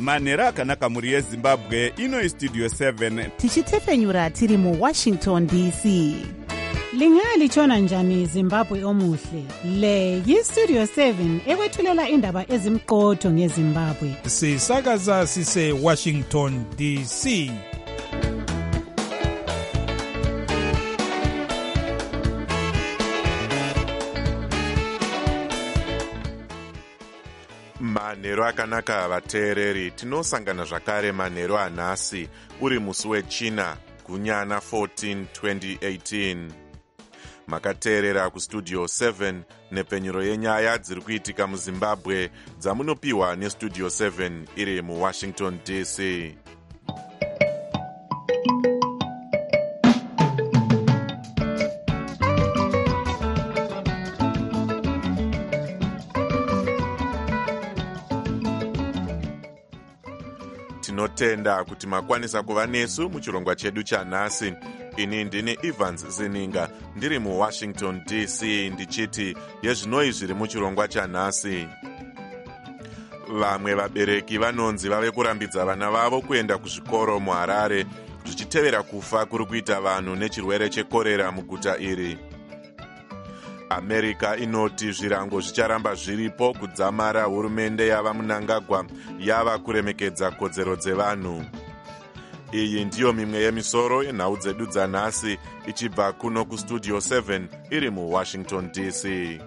manheru akanaka mhuri yezimbabwe. Ino istudio 7 tichitefenyura tiri muWashington DC. Lingalitshona njani Zimbabwe omuhle? Le yistudio 7 ekwethulela indaba ezimqotho ngeZimbabwe. Sisakaza sise Washington DC. Manheru akanaka vateereri, tinosangana zvakare manheru anhasi uri musi wechina gunyana 14 2018. Makateerera kustudio 7 nepenyuro yenyaya dziri kuitika muZimbabwe dzamunopiwa nestudio 7 iri muWashington DC. Tinotenda kuti makwanisa kuva nesu muchirongwa chedu chanhasi. Ini ndini Evans Zininga ndiri muWashington DC ndichiti yezvinoi zviri muchirongwa chanhasi. Vamwe vabereki vanonzi vave kurambidza vana vavo kuenda kuzvikoro muHarare zvichitevera kufa kuri kuita vanhu nechirwere chekorera muguta iri. America inoti zvirango zvicharamba zviripo kudzamara hurumende yava Mnangagwa yava kuremekedza kodzero dzevanhu. Iyi ndiyo mimwe yemisoro yenhau dzedu dzanhasi ichibva kuno kustudio 7 iri muWashington DC.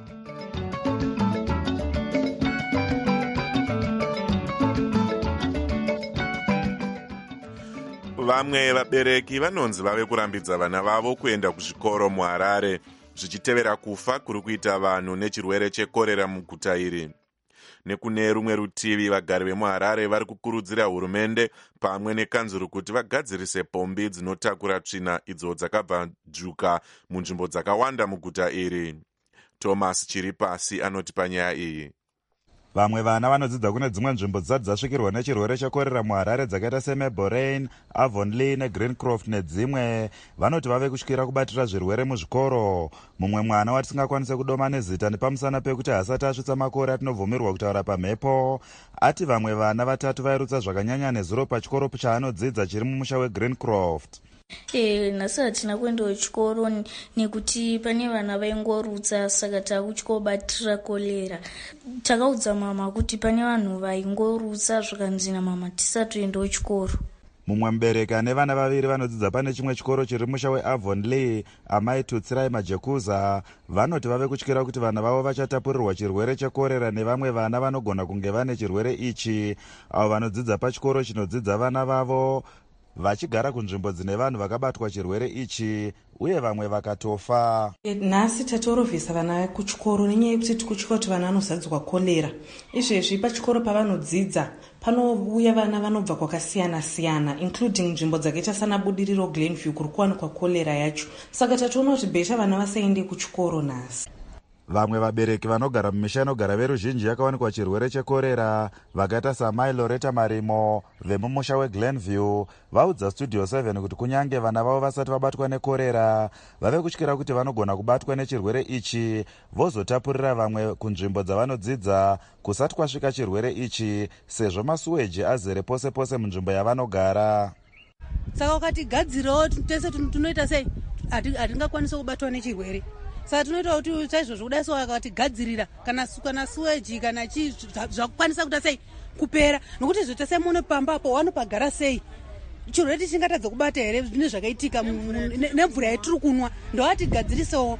Vamwe vabereki vanonzi vave kurambidza vana vavo kuenda kuzvikoro muHarare zvichitevera kufa kuri kuita vanhu nechirwere chekorera muguta iri. Nekune rumwe rutivi vagari vemuHarare vari kukurudzira hurumende pamwe nekanzuru kuti vagadzirise pombi dzinotakura tsvina idzo dzakabva dzvuka munzvimbo dzakawanda muguta iri. Thomas Chiripasi anoti panyaya iyi. Vamwe vana vanodzidza kune dzimwe nzvimbo dzisati dzasvikirwa nechirwere chekorera muHarare dzakaita seMeborain, Avonlea neGreencroft nedzimwe vanoti vave kutyira kubatira zvirwere muzvikoro. Mumwe mwana watisingakwanise kudoma nezita nepamusana pekuti hasati asvitsa makore atinobvumirwa kutaura pamhepo ati vamwe vana vatatu vairutsa zvakanyanya nezuro pachikoro chaanodzidza chiri mumusha weGreencroft. Nhasi hatina kuendawo chikoro nekuti pane vana vaingorutsa saka takuchikobatira kolera. Takaudza mama kuti pane vanhu vaingorutsa zvakanzi namama tisatoendawo chikoro. Mumwe mubereki ane vana vaviri vanodzidza pane chimwe chikoro chiri musha weAvonlea amai Tutsirai Majekuza vanoti vave kutyira kuti vana vavo vachatapurirwa chirwere chekorera nevamwe vana vanogona kunge vane chirwere ichi. Avo vanodzidza pachikoro chinodzidza vana vavo vachigara kunzvimbo dzine vanhu vakabatwa chirwere ichi uye vamwe vakatofa. Nhasi tatorovhesa vana kuchikoro nenyaya yekuti kuchikoro kuti vana vanozadzwa kolera. Izvezvi pachikoro pavanodzidza panouya vana vanobva kwakasiyana siyana including nzvimbo dzakaita sana Budiriro Glenview kuri kuwanikwa kolera yacho. Saka tatoona kuti besha vana vasaende kuchikoro nhasi. Vamwe vabereki vanogara mumisha inogara veruzhinji yakawanikwa chirwere chekorera vakaita samai Loretta Marimo vemumusha weGlenview vaudza studio 7 kuti kunyange vana vavo vasati vabatwa nekorera vave kutyira kuti vanogona kubatwa nechirwere ichi vozotapurira vamwe kunzvimbo dzavanodzidza kusati kwasvika chirwere ichi sezvo masuweji azere pose pose munzvimbo yavanogara. Saka ukati gadzirawo tese tunoita sei hatingakwanisa kubatwa nechirwere. Saka tunoita kuti saizvozvo kudai so akatigadzirira kana suweji kana chii zvakukwanisa kuita sei kupera nokuti zvotese muno pambapo wanopagara sei chirwere tichingatadza kubata here zvine zvakaitika nemvura yatiri kunwa ndovatigadzirisewo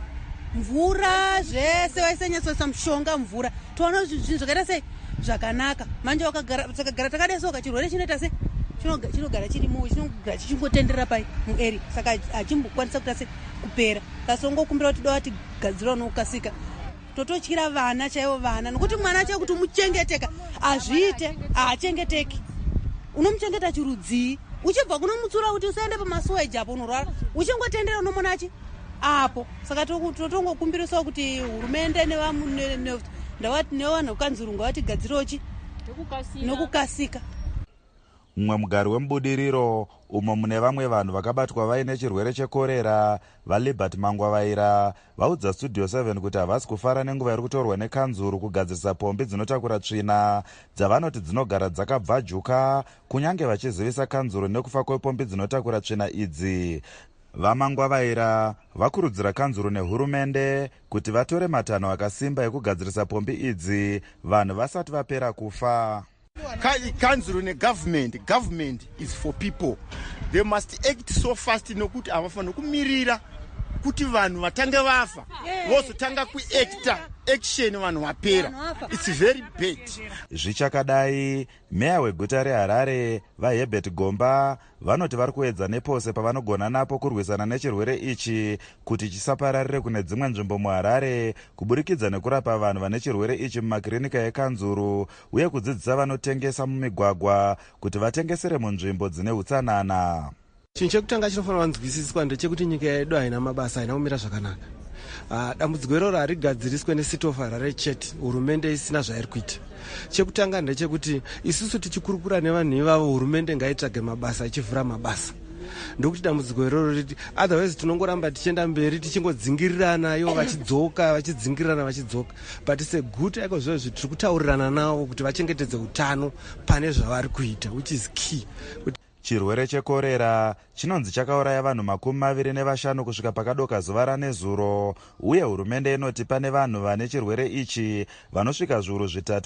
mvura zvese vaisenyesoisa mushonga mvura toona zvinhu zvakaita sei zvakanaka manje takagara takadaisoka chirwere chinoita sei chinogara chirimo chinogara chichingotenderera pai mueri saka hachimbokwanisa kuita sei kupera kasongokumbira kuti dova tigadzirawo nokukasika tototyira vana chaivo vana nokuti mwana chaivo kuti umuchengeteka azviite haachengeteki unomuchengeta chirudzii uchibva kunomutsura kuti usaende pamasuweji apo unorwara uchingotendera unomonachi apo saka totongokumbirisawo kuti hurumende nevanhu kanzurungu vatigadzirawochi nokukasika. mumwe mugari wemubudiriro umo mune vamwe vanhu vakabatwa vaine chirwere chekorera vaLibert Mangwavaira vaudza Studio 7 kuti havasi kufara nenguva iri kutorwa nekanzuru kugadzirisa pombi dzinotakura tsvina dzavanoti dzinogara dzakabvajuka, kunyange vachizivisa kanzuru nekufa kwepombi dzinotakura tsvina idzi. VaMangwavaira vakurudzira kanzuru nehurumende kuti vatore matanho akasimba ekugadzirisa pombi idzi vanhu vasati vapera kufa. Kanzuru government is for people. They must act so fast nokuti havafana kumirira kuti vanhu vatange vafa vozotanga kuacta action vanhu vapera. It's very bad. Zvichakadai, meya weguta reHarare vaHerbert Gomba vanoti vari kuedza nepose pavanogona napo kurwisana nechirwere ichi kuti chisapararire kune dzimwe nzvimbo muHarare kuburikidza nekurapa vanhu vane chirwere ichi mumakirinika ekanzuru uye kudzidzisa vanotengesa mumigwagwa kuti vatengesere munzvimbo dzine utsanana. Chinhu chekutanga chinofanira kunzwisiswa ndechekuti nyika yedu haina mabasa, haina kumira zvakanaka. Dambudziko iroro harigadziriswe neCity of Harare chete, hurumende isina zvairi kuita. Chekutanga ndechekuti isusu tichikurukura nevanhu ivavo hurumende ngaitsvage mabasa ichivhura mabasa. Ndokuti dambudziko iroro riti otherwise tinongoramba tichienda mberi tichingodzingirirana ivo vachidzoka vachidzoka. But it's a good ekozvozvo tiri kutaurirana navo kuti vachengetedze utano pane zvavari kuita, which is key. Chirwere chekorera chinonzi chakauraya vanhu 25 kusvika pakadoka zuva ranezuro, uye hurumende inoti pane vanhu vane chirwere ichi vanosvika zviuru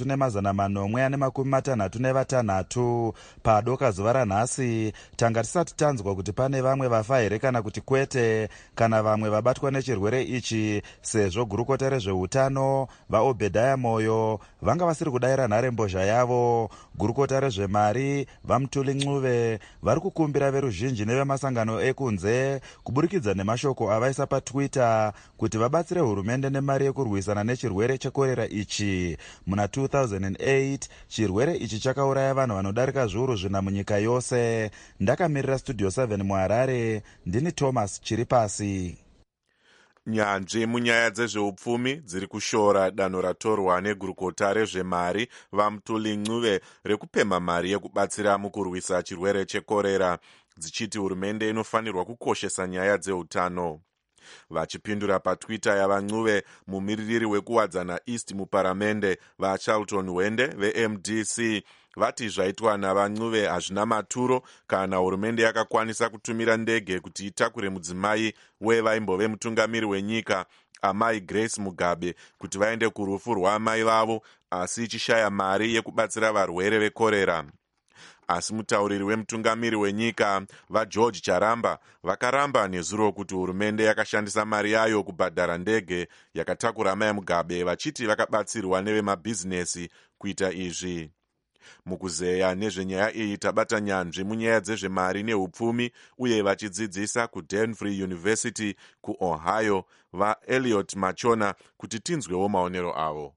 3,866 padoka zuva ranhasi. Tanga tisati tanzwa kuti pane vamwe vafa here kana kuti kwete, kana vamwe vabatwa nechirwere ichi, sezvo gurukota rezveutano vaObhedhaya Moyo vanga vasiri kudayira nharembozha yavo. Gurukota rezvemari vaMutuli Ncube vari kukumbira veruzhinji nevemasangano ekunze kuburikidza nemashoko avaisa paTwitter kuti vabatsire hurumende nemari yekurwisana nechirwere chekorera ichi. Muna 2008 chirwere ichi chakauraya vanhu vanodarika zviuru 4 munyika yose. Ndakamirira Studio 7 muHarare, ndini Thomas Chiripasi. Nyanzvi munyaya dzezveupfumi dziri kushora danho ratorwa negurukota rezvemari vaMutuli Ncube rekupemha mari yekubatsira mukurwisa chirwere chekorera, dzichiti hurumende inofanirwa kukoshesa nyaya dzeutano. Vachipindura paTwitter yavaNcube, mumiririri wekuwadzana East muparamende vaCharlton Wende veMDC vati zvaitwa navaNcube hazvina maturo kana hurumende yakakwanisa kutumira ndege kuti itakure mudzimai wevaimbove mutungamiri wenyika amai Grace Mugabe kuti vaende kurufu rwaamai vavo, asi ichishaya mari yekubatsira varwere vekorera. Asi mutauriri wemutungamiri wenyika vaGeorge Charamba vakaramba nezuro kuti hurumende yakashandisa mari yayo kubhadhara ndege yakatakura amai Mugabe, vachiti vakabatsirwa nevemabhizinesi kuita izvi. Mukuzeya nezvenyaya iyi tabata nyanzvi munyaya dzezvemari neupfumi uye vachidzidzisa kuDenfrey University kuOhio vaEliot Machona kuti tinzwewo maonero avo.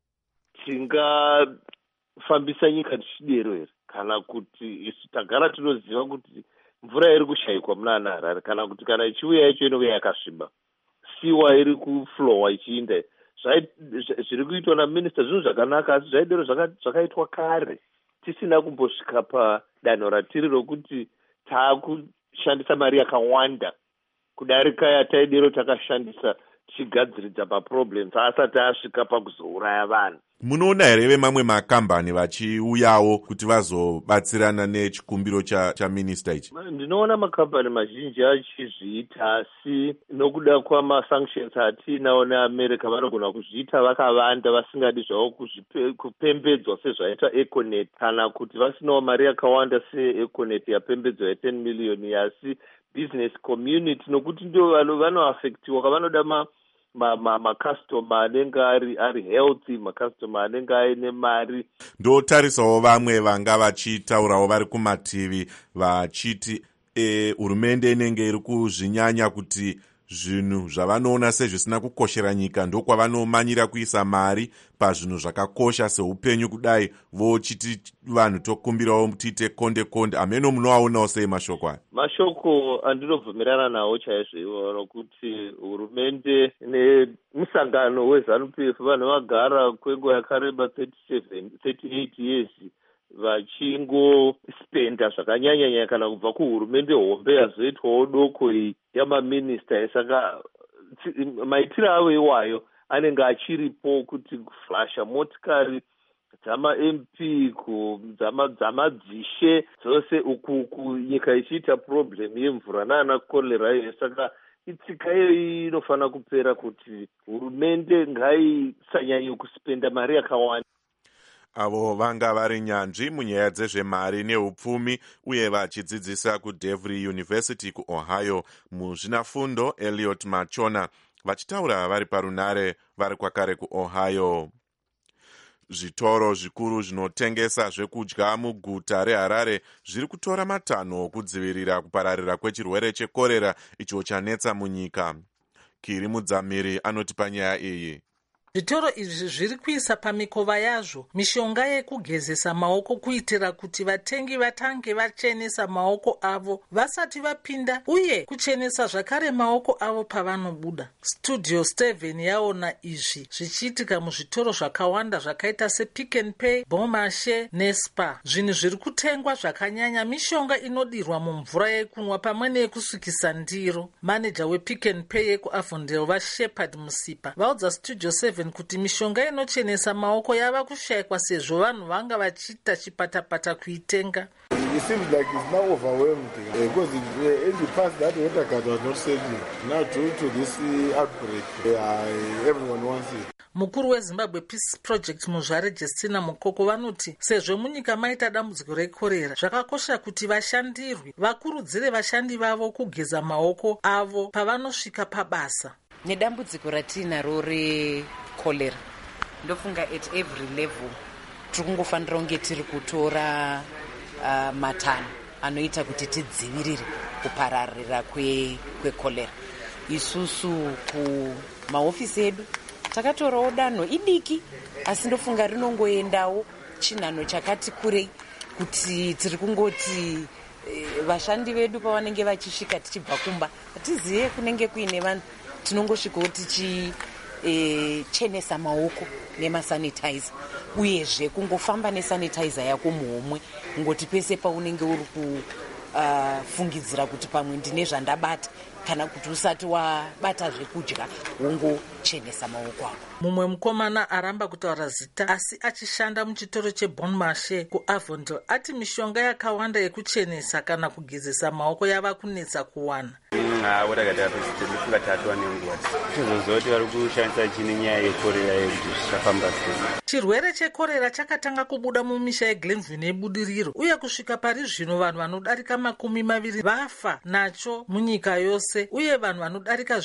Tingafambisa nyika tichidero here kana kuti isu tagara tinoziva kuti mvura iri kushayikwa muna Harare, kana kuti kana ichiuya yacho inouya yakasviba, siwa iri kuflowa ichiinda. Zviri kuitwa naminista zvinhu zvakanaka, asi zvaidero zvakaitwa kare tisina kumbosvika padanho ratiri rokuti taakushandisa mari yakawanda kudarika yataidero takashandisa tichigadziridza maproblems asati asvika pakuzouraya vanhu. Munoona here vemamwe makambani vachiuyawo kuti vazobatsirana nechikumbiro chaminista ichi? Ndinoona makambani mazhinji achizviita, asi nokuda kwamasanctions atinawo neAmerica vanogona kuzviita vakavanda vasingadi zvavo kupembedzwa sezvaita Econet, kana kuti vasinawo mari yakawanda seEconet yapembedzwa ya10 million, asi business community, nokuti ndio vanoafektiwa kavanoda makastoma anenge ari healthy, makastoma anenge aine mari. Ndotarisawo vamwe vanga vachitaurawo vari kumativi vachiti hurumende inenge iri kuzvinyanya kuti zvinhu zvavanoona sezvisina kukoshera nyika ndokwavanomanyira kuisa mari pazvinhu zvakakosha seupenyu kudai, vochiti vanhu tokumbirawo tiite konde. Ameno munoaonawo sei mashoko aya? Mashoko andinobvumirana nawo chaizvo, nokuti hurumende nemusangano weZANU-PF vanhu vagara kwenguva yakareba 38 years vachingospenda zvakanyanyanya kana kubva kuhurumende hombe yazoitwawo doko iyi yamaminista. Saka maitiro avo iwayo anenge achiripo kuti kuflasha motikari dzama-MP dzamadzishe dzose uku nyika ichiita problem yemvura nana kolera iyo. Saka itsika iyo inofanira kupera kuti hurumende ngaisanyanye kuspenda mari yakawanda. Avo vanga vari nyanzvi munyaya dzezvemari neupfumi uye vachidzidzisa kuDevry University kuOhio muzvinafundo Elliot Machona, vachitaura vari parunare vari kwakare kuOhio. Zvitoro zvikuru zvinotengesa zvekudya muguta reHarare zviri kutora matanho okudzivirira kupararira kwechirwere chekorera icho chanetsa munyika. Kiri Mudzamiri anoti panyaya iyi. Zvitoro izvi zviri kuisa pamikova yazvo mishonga yekugezesa maoko kuitira kuti vatengi vatange vachenesa maoko avo vasati vapinda uye kuchenesa zvakare maoko avo pavanobuda. Studio 7 yaona izvi zvichiitika muzvitoro zvakawanda zvakaita sePick n Pay, Bon Marché neSpar. Zvinhu zviri kutengwa zvakanyanya mishonga inodirwa mumvura yekunwa pamwe neyekusukisa ndiro. Maneja wePick n Pay yekuAvondale vaShepard Musipa vaudza Studio 7 kuti mishonga inochenesa maoko yava kushayikwa sezvo vanhu vanga vachiita chipatapata kuitenga. It seems like it's now overwhelmed because in the past that water card was not selling. Now due to this outbreak, everyone wants it. Mukuru weZimbabwe Peace Project Muzvare Justina Mukoko vanoti sezvo munyika maita dambudziko rekorera zvakakosha kuti vashandirwi vakurudzire vashandi vavo kugeza maoko avo pavanosvika pabasa. Nedambudziko ratinaro rekorera ndofunga at every level tiri kungofanira kunge tiri kutora matanho anoita kuti tidzivirire kupararira kwekorera. Isusu kumahofisi edu takatorawo danho idiki asi ndofunga rinongoendawo chinhanho chakati kurei kuti tiri kungoti vashandi vedu pavanenge vachisvika tichibva kumba hatizive kunenge kuine vanhu tinongosvikawo tichenesa maoko nemasanitizer uyezve kungofamba nesanitizer yako muhomwe ngoti pese paunenge uri kufungidzira kuti pamwe ndine zvandabata kana kuti usati wabata zvekudya wongochenesa maoko ako. Mumwe mukomana aramba kutaura zita asi achishanda muchitoro cheBon Marché kuAvondale ati mishonga yakawanda yekuchenesa kana kugezesa maoko yava kunetsa kuwana. Chirwere chekorera chakatanga kubuda mumisha yeGlenview nebudiriro uye kusvika pari zvino vanhu vanodarika 20 vafa nacho munyika yose uye vanhu vanodarika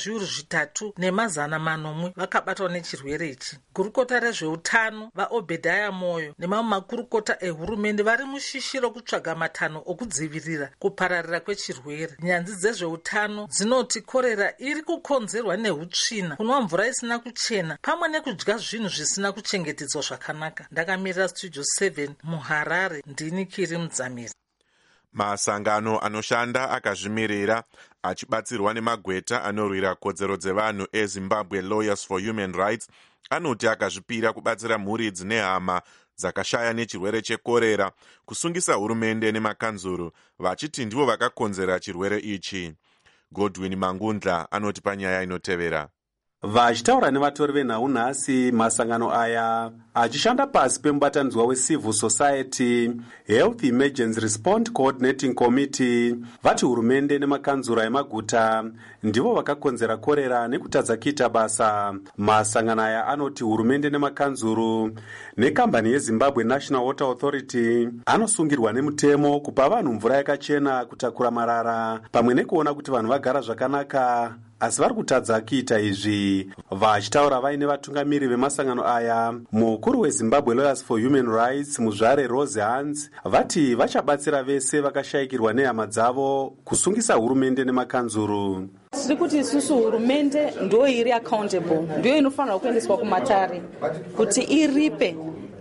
3,400 vakabatwa nechirwere ichi. Gurukota rezveutano vaObedhaya Moyo nemamwe makurukota ehurumende vari mushishiro kutsvaga matanho okudzivirira kupararira kwechirwere. Nyanzvi dzezveutano dzinoti korera iri kukonzerwa neutsvina, kunwa mvura isina kuchena pamwe nekudya zvinhu zvisina kuchengetedzwa zvakanaka. Ndakamirira Studio 7 muHarare, ndini Kiri Mudzamiri. Masangano anoshanda akazvimirira achibatsirwa nemagweta anorwira kodzero dzevanhu eZimbabwe Lawyers for Human Rights anoti akazvipira kubatsira mhuri dzine hama dzakashaya nechirwere chekorera kusungisa hurumende nemakanzuru vachiti ndivo vakakonzera chirwere ichi. Godwin Mangundla anoti panyaya inotevera. Vachitaura nevatori venhau nhasi, masangano aya achishanda pasi pemubatanidzwa weCivil Society Health Emergency Response Coordinating Committee vati hurumende nemakanzura emaguta ndivo vakakonzera korera nekutadza kuita basa. Masangano aya anoti hurumende nemakanzuru nekambani yeZimbabwe National Water Authority anosungirwa nemutemo kupa vanhu mvura yakachena, kutakura marara pamwe nekuona kuti vanhu vagara zvakanaka, asi vari kutadza kuita izvi. Vachitaura vaine vatungamiri vemasangano aya, mukuru weZimbabwe Lawyers for Human Rights Muzvare Rose Hans vati vachabatsira vese vakashayikirwa nehama dzavo kusungisa hurumende nemakanzuru. Tiri kuti isusu hurumende ndo iri accountable, ndiyo inofanira kuendeswa kumatare kuti iripe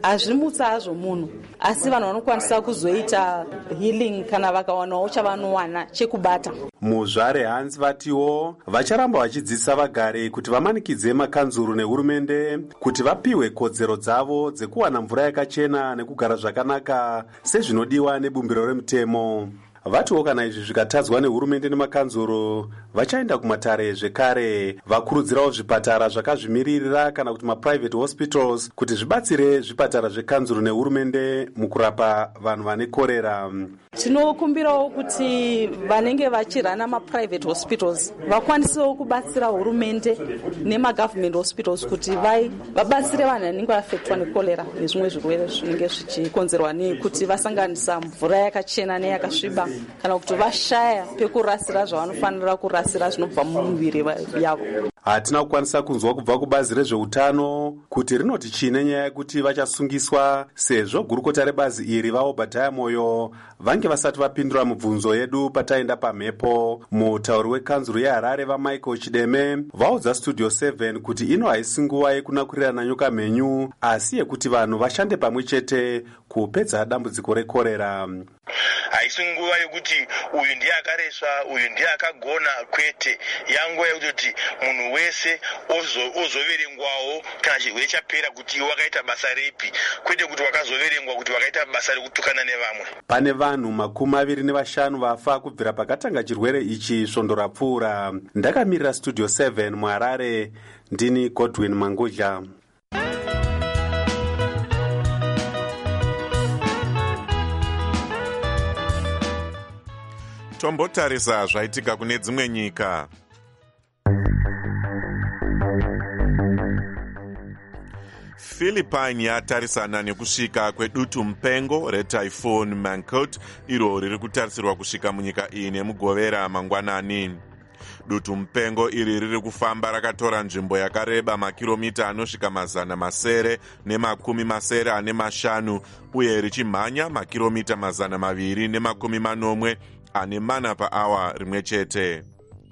hazvimutsa hazvo munhu, asi vanhu vanokwanisa kuzoita healing kana vakawanawo chavanowana chekubata. muzvare Hans vatiwo vacharamba vachidzidzisa vagari kuti vamanikidze makanzuru nehurumende kuti vapiwe kodzero dzavo dzekuwana mvura yakachena nekugara zvakanaka sezvinodiwa nebumbiro remutemo. Vatiwo kana izvi zvikatadzwa nehurumende nemakanzuru vachaenda kumatare zvekare, vakurudzirawo zvipatara zvakazvimiririra kana kuti maprivate hospitals kuti zvibatsire zvipatara zvekanzuru nehurumende mukurapa vanhu vane korera. Tinokumbirawo kuti vanenge vachirana maprivate hospitals vakwanisewo kubatsira hurumende nemagovernment hospitals kuti vabatsire vanhu vanenge vafektwa nekorera nezvimwe zvirwere zvinenge zvichikonzerwa nekuti vasanganisa mvura yakachena neyakasviba kana kuti vashaya pekurasira zvavanofanira kurasira zvinobva mumiviri yavo. Hatina kukwanisa kunzwa kubva kubazi rezveutano kuti rinoti chii nenyaya yekuti vachasungiswa sezvo gurukota rebazi iri vaObadiah Moyo vange vasati vapindura mibvunzo yedu pataenda pamhepo. Mutauri wekanzuru yeHarare vaMichael Chideme vaudza Studio 7 kuti ino haisi nguva yekunakurirana nyoka mhenyu asi yekuti vanhu vashande pamwe chete kupedza dambudziko rekorera. Haisi nguva yekuti uyu ndiye akaresva uyu ndiye akagona, kwete. Yanguva yekuti munhu wese ozoverengwawo kana chirwere chapera kuti wakaita basa ripi, kwete kuti wakazoverengwa kuti wakaita basa rekutukana nevamwe. Pane vanhu 25 vafa kubvira pakatanga chirwere ichi svondo rapfuura. Ndakamirira Studio 7 muHarare, ndini Godwin Mangudla. Tombotarisa zvaitika kune dzimwe nyika. Philippine yatarisana nekusvika kwedutu mupengo retyphoon Mangkhut iro riri kutarisirwa kusvika munyika iyi nemugovera mangwanani. Dutu mupengo iri riri kufamba rakatora nzvimbo yakareba makiromita anosvika 995 uye richimhanya makiromita 240 ane mana paawa rimwe chete.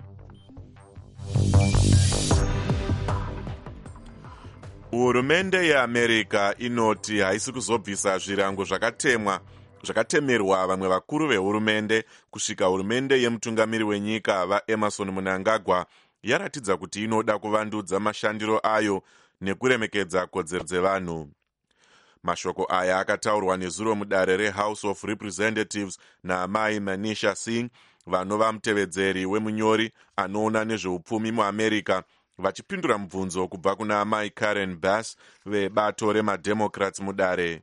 Hurumende yeAmerica inoti haisi kuzobvisa zvirango zvakatemerwa vamwe vakuru vehurumende kusvika hurumende yemutungamiri wenyika vaEmerson Mnangagwa yaratidza kuti inoda kuvandudza mashandiro ayo nekuremekedza kodzero dzevanhu. Mashoko aya akataurwa nezuro mudare reHouse of Representatives naamai Manisha Singh, vanova mutevedzeri wemunyori anoona nezveupfumi muAmerica, vachipindura mubvunzo kubva kuna amai Karen Bass vebato remademocrats mudare.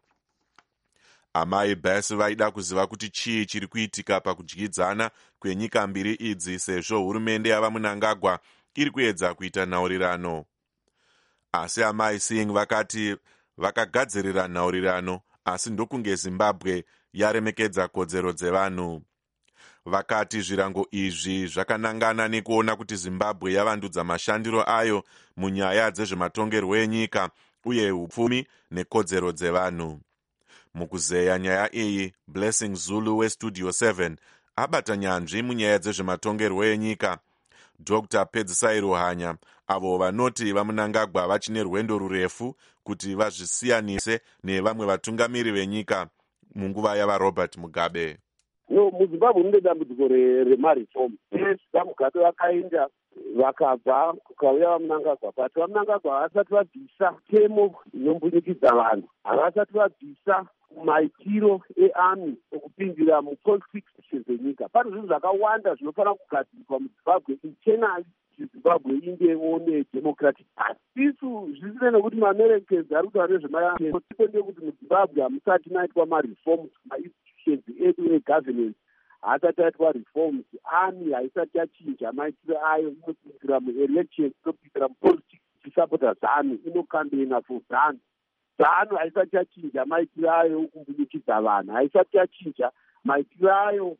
Amai Bass vaida kuziva kuti chii chiri kuitika pakudyidzana kwenyika mbiri idzi sezvo hurumende yava Mnangagwa iri kuedza kuita nhaurirano. Asi amai Singh vakati vakagadzirira nhaurirano asi ndokunge Zimbabwe yaremekedza kodzero dzevanhu. Vakati zvirango izvi zvakanangana nekuona kuti Zimbabwe yavandudza mashandiro ayo munyaya dzezvematongerwo enyika uye upfumi nekodzero dzevanhu. Mukuzeya nyaya iyi, Blessing Zulu weStudio 7 abata nyanzvi munyaya dzezvematongerwo enyika. Dr. Pedzisai Ruhanya avo vanoti vaMnangagwa vachine rwendo rurefu kuti vazvisiyanise nevamwe vatungamiri venyika munguva yavaRobert Mugabe. MuZimbabwe mune dambudziko remareform. vaMugabe vakaenda vakabva kukauya vaMnangagwa, but vaMnangagwa havasati vabvisa temo inombudikidza vanhu, havasati vabvisa maitiro earmy okupindira mupolitics dzenyika. Pane zvinhu zvakawanda zvinofanira kugadzirwa muZimbabwe internally Zimbabwe ingewo nedemocratic party. Isu zvisina nekuti maAmericans ari kutaura nezvemayaiko ndekuti muZimbabwe hamusati maitwa mareforms mainstitutions edu egovernance, haasati aitwa reforms. Army haisati yachinja maitiro ayo, inopindira muelections, inopindira mupolitics ichisapota ZANU, inokambena for ZANU. ZANU haisati yachinja maitiro ayo okumbudikidza vanhu, haisati yachinja maitiro ayo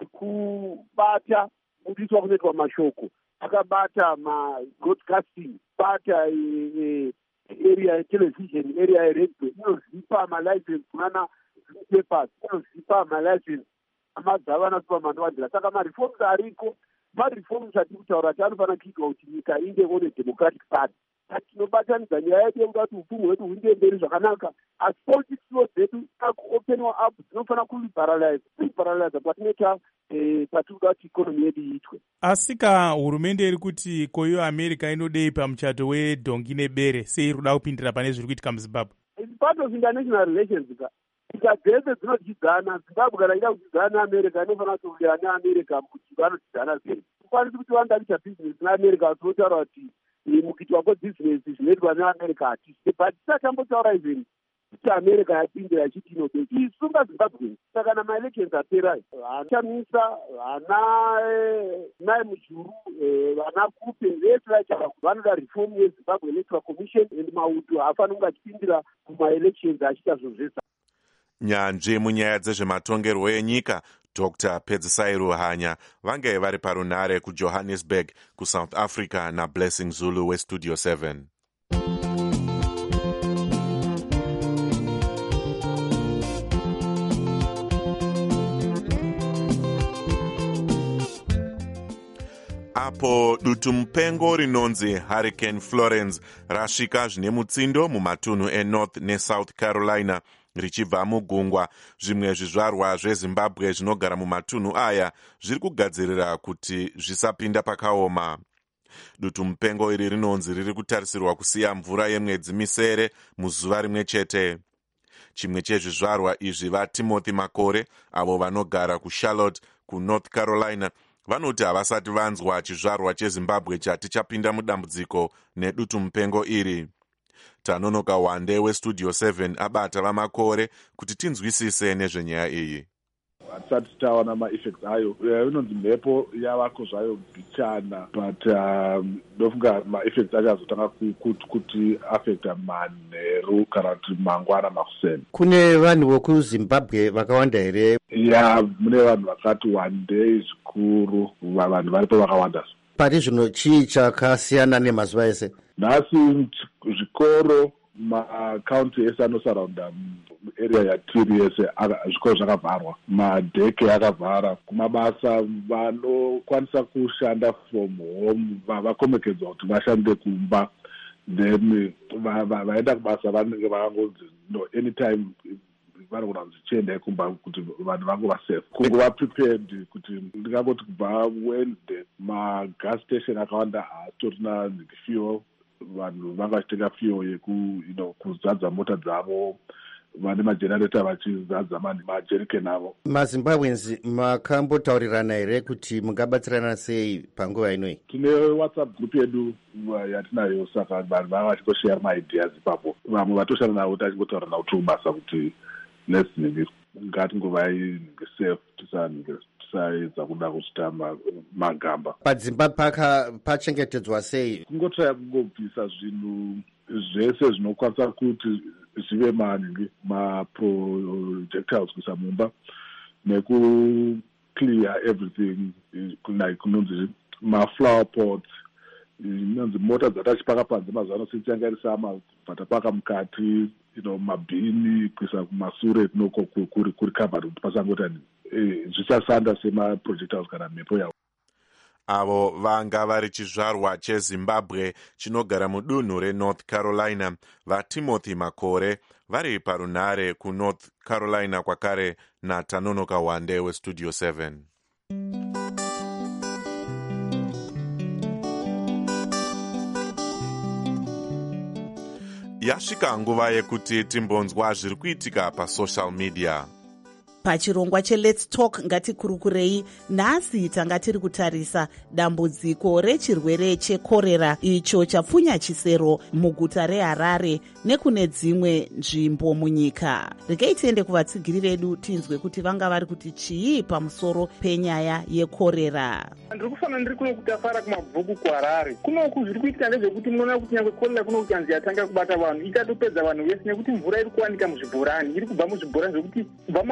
ekubata kudiswa kunoitwa mashoko, akabata ma-broadcasting, bata area ye-television, area ye-radio, inozipa ma-license kunana newspapers, inozipa ma-license amadzava nasupamandwandira. Saka ma-reforms ariko, ma-reforms ati kutaura kuti anofanira kuitwa kuti nyika inge one democratic party. tinobatanidza nyaya yedu yekuda kuti upfumi hwedu huende mberi zvakanaka, asi politics law dzedu akuopenwa up dzinofanira kuliberalize patinoita patinoda kuti ikonomi yedu iitwe. Asika hurumende iri kuti koiyo America inodei pamuchato wedhongi nebere, sei iri kuda kupindira pane zviri kuitika muZimbabwe? It's part of international relations. Nyika dzese dzinodyidzana. Zimbabwe kana ida kudyidzana neAmerica inofanira kutourira neAmerica kuti vanodyidzana sei. Kukwanisi kuti vanga kuita business neAmerica tinotaura kuti mukuitwa kwebusiness zvinoitwa neAmerica hatisi. But tisatambotaura izveni kuti America yapindira ichiti inodei. Isunga Zimbabwe. Saka kana maelections apera, Chamisa, Nai Mujuru, vana Kupe, vese vachava vanoda reform yeZimbabwe Electoral Commission and Mautu hafanira kunge achipindira kumaelections achiita zvozvesa. Nyanzvi munyaya dzezvematongerwo enyika Dr. Pedzisai Ruhanya vange vari parunare kuJohannesburg kuSouth Africa naBlessing Zulu weStudio 7. Apo dutu mupengo rinonzi Hurricane Florence rasvika zvine mutsindo mumatunhu eNorth neSouth Carolina richibva mugungwa, zvimwe zvizvarwa zveZimbabwe zvinogara mumatunhu aya zviri kugadzirira kuti zvisapinda pakaoma. Dutu mupengo iri rinonzi riri kutarisirwa kusiya mvura yemwedzi misere muzuva rimwe chete. Chimwe chezvizvarwa izvi vaTimothy Makore avo vanogara kuCharlotte kuNorth Carolina vanoti havasati vanzwa chizvarwa cheZimbabwe chati chapinda mudambudziko nedutu mupengo iri. Tanonoka Wande weStudio 7 abata vaMakore kuti tinzwisise nezvenyaya iyi. Hatisati taona ma-effects ayo. Inonzi mhepo yavako zvayo bichana, but ndofunga ma-effects acho azotanga kuti affecta manheru kana kuti mangwana makuseni. Kune vanhu vokuZimbabwe vakawanda here? Ya, mune vanhu vakati wandei zvikuru, vanhu varipo vakawanda. Pari zvino chii chakasiyana nemazuva ese? Nhasi zvikoro makaunti ese anosaraunda area yatiri yese zvikoro zvakavharwa, madheke akavhara. Kumabasa vanokwanisa kushanda from home vakomekedzwa kuti vashande kumba, then vaenda kubasa vanenge vakangonzi anytime vanogona kuzichiendai kumba kuti vanhu vangova safe. Kungova prepared kuti ndingangoti kubva Wednesday magas station akawanda haasitorina fuel, vanhu vanga vachitenga fuel kuzadza mota dzavo, vane magenerator vachizadza majerikeni avo. MaZimbabweans makambotaurirana here kuti mungabatsirana sei panguva inoi? Tine WhatsApp group yedu yatinayo, saka vanhu vanga vachingosheya maideas ipapo. Vamwe vatoshanda navo tachingotaura navo tiri kuti ngatingova safe, tisaedza kuda kuchita magamba. Padzimba pachengetedzwa sei? Kungotraya kungobvisa zvinhu zvese zvinokwanisa kuti zvive maprojectiles kuisa mumba, nekuklear everything, kunonzi maflower pots, inonzi mota dzatachipaka panze mazuva ano sitsanga irisa patapaka mukati, mabhini kuisa kumasure tinoko kuri covered kuti pasangota zvisasanda semaprojectiles kana mhepo yavo. Avo vanga vari chizvarwa cheZimbabwe chinogara mudunhu reNorth Carolina, vaTimothy Makore vari parunare kuNorth Carolina kwakare naTanonoka Wande weStudio 7. Yasvika nguva yekuti timbonzwa zviri kuitika pasocial media. Pachirongwa cheLet's Talk ngatikurukurei, nhasi tanga tiri kutarisa dambudziko rechirwere chekorera icho chapfunya chisero muguta reHarare nekune dzimwe nzvimbo munyika. Rekei tiende kuvatsigiri vedu tinzwe kuti vanga vari kuti chii pamusoro penyaya yekorera. Ndiri kufanira ndiri kuno kutafara kumabvuku kuHarare. Kunoku zviri kuitika ndezvekuti munoona kuti nyangwe korera kuno kutanzi yatanga kubata vanhu ikatopedza vanhu vese, nekuti mvura iri kuwanika muzvibhorani, iri kubva muzvibhorani zvokuti kubva makusenyi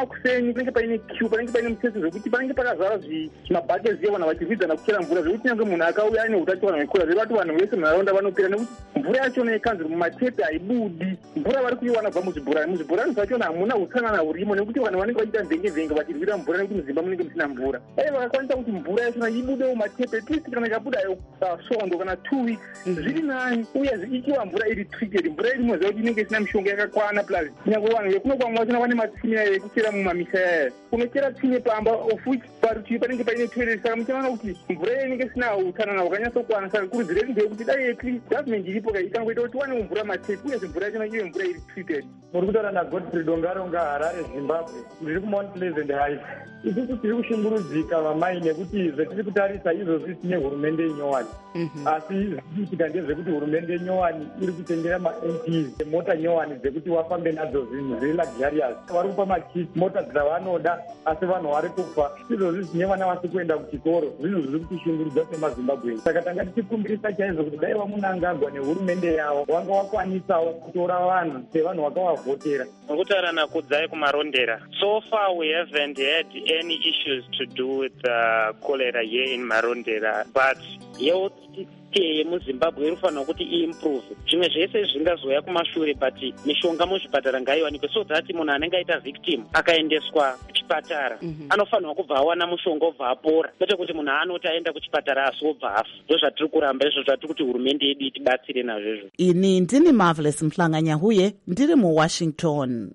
panenge paine q panenge paine mutsetse zvekuti panenge pakazara zvimabhakezi evanhu vachirwidzana kuchera mvura zvekuti nyange munhu akauya aine utachiwana hwekorera zvevati vanhu vese munharaunda vanopera nekuti mvura yachona ikanzwi mumatepe haibudi mvura vari kuiwana bva muzvibhorani zvachona hamuna utsanana hurimo nekuti vanhu vanenge vachiita nzenge vachirwira mvura nekuti muzimba munenge musina mvura dai vakakwanisa kuti mvura yachona ibudewo matepe atleast kana ikabudayo svondo kana 2 weeks zviri nani uye ichiwa mvura iri treated mvura iri moziva kuti inenge isina mishonga yakakwana plus nyange vanhu vekuno kwamwe vachona vane matsime ekuchera mumamisha yaya unochera tsime pamba of which parutivi panenge paine toilet saka muchaona kuti mvura inenge isina utsanana hwakanyatso saka kurudziro ndeyekuti dai atleast government iripo ikangoita kuti tiwane mvura matepe uye mvura yachona ive mvura iri treated. muri kutaura nagodfrey dongaronga harare zimbabwe ndiri kumount pleasant heights isusu tiri kushungurudzika vamai nekuti zvetiri kutarisa izvozvi tine hurumende yenyowani asi zviitika ndezvekuti hurumende yenyowani iri kutengera mamps mota nyowani dzekuti wafambe nadzo zvinhu zviri luxurious vari kupa makit mota dzavanoda asi vanhu vari kufa izvozvi zvine vana vasi kuenda kuchikoro zvinhu zviri kutishungurudza semazimbabweni saka tanga tichikumbirisa chaizvo kuti dai vamunangagwa nehurumende yavo vanga vakwanisawo kutora vanhu sevanhu vakavavhotera. Ngutaura nakudzai kumarondera. So far we haven't had any issues to do with cholera here in Marondera, but health yemuzimbabwe irifanira kuti iimprove zvimwe zvese zvingazoya kumashure but mishonga muzvipatara ngaiwanikwe so that munhu anenge aita victim akaendeswa kuchipatara anofanirwa kubva awana mushonga obva apora kwete kuti munhu anoti aenda kuchipatara asi obva afa ndo zvatiri kuramba izvo zvatiri kuti hurumende yedu itibatsire nazvo izvo. Ini ndini Marvelous Mhlanganyahuye ndiri muWashington.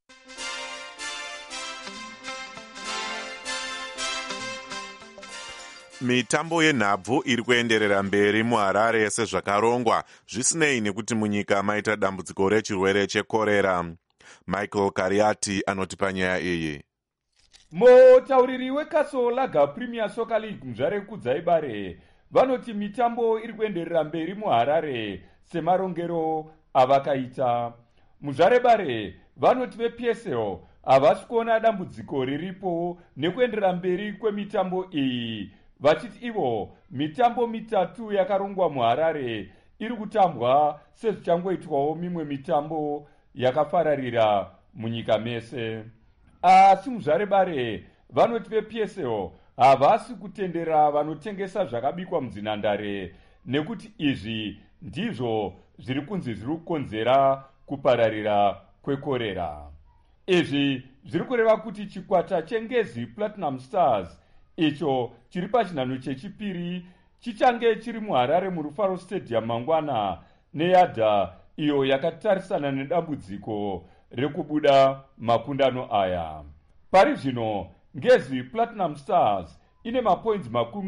Mitambo yenhabvu iri kuenderera mberi muHarare sezvakarongwa zvisinei nekuti munyika maita dambudziko rechirwere chekorera. Michael Kariati anotipa nyaya iyi. Mutauriri weKasolaga Premier Soccer League muzvare kudzai bare vanoti mitambo iri kuenderera mberi muHarare semarongero avakaita. Muzvare bare vanoti vePSL havasi kuona dambudziko riripo nekuenderera mberi kwemitambo iyi. Vachiti ivo mitambo mitatu yakarongwa muHarare iri kutambwa sezvichangoitwawo mimwe mitambo yakafararira munyika mese. Asi muzvare bare vanoti vePSL havasi kutendera vanotengesa zvakabikwa mudzinhandare nekuti izvi ndizvo zviri kunzi zviri kukonzera kupararira kwekorera. Izvi zviri kureva kuti chikwata chengezi Platinum Stars icho chiri pachinhano chechipiri chichange chiri muHarare muRufaro Stadium mangwana neyadha iyo yakatarisana nedambudziko rekubuda makundano aya. Pari zvino ngezi Platinum Stars ine mapoints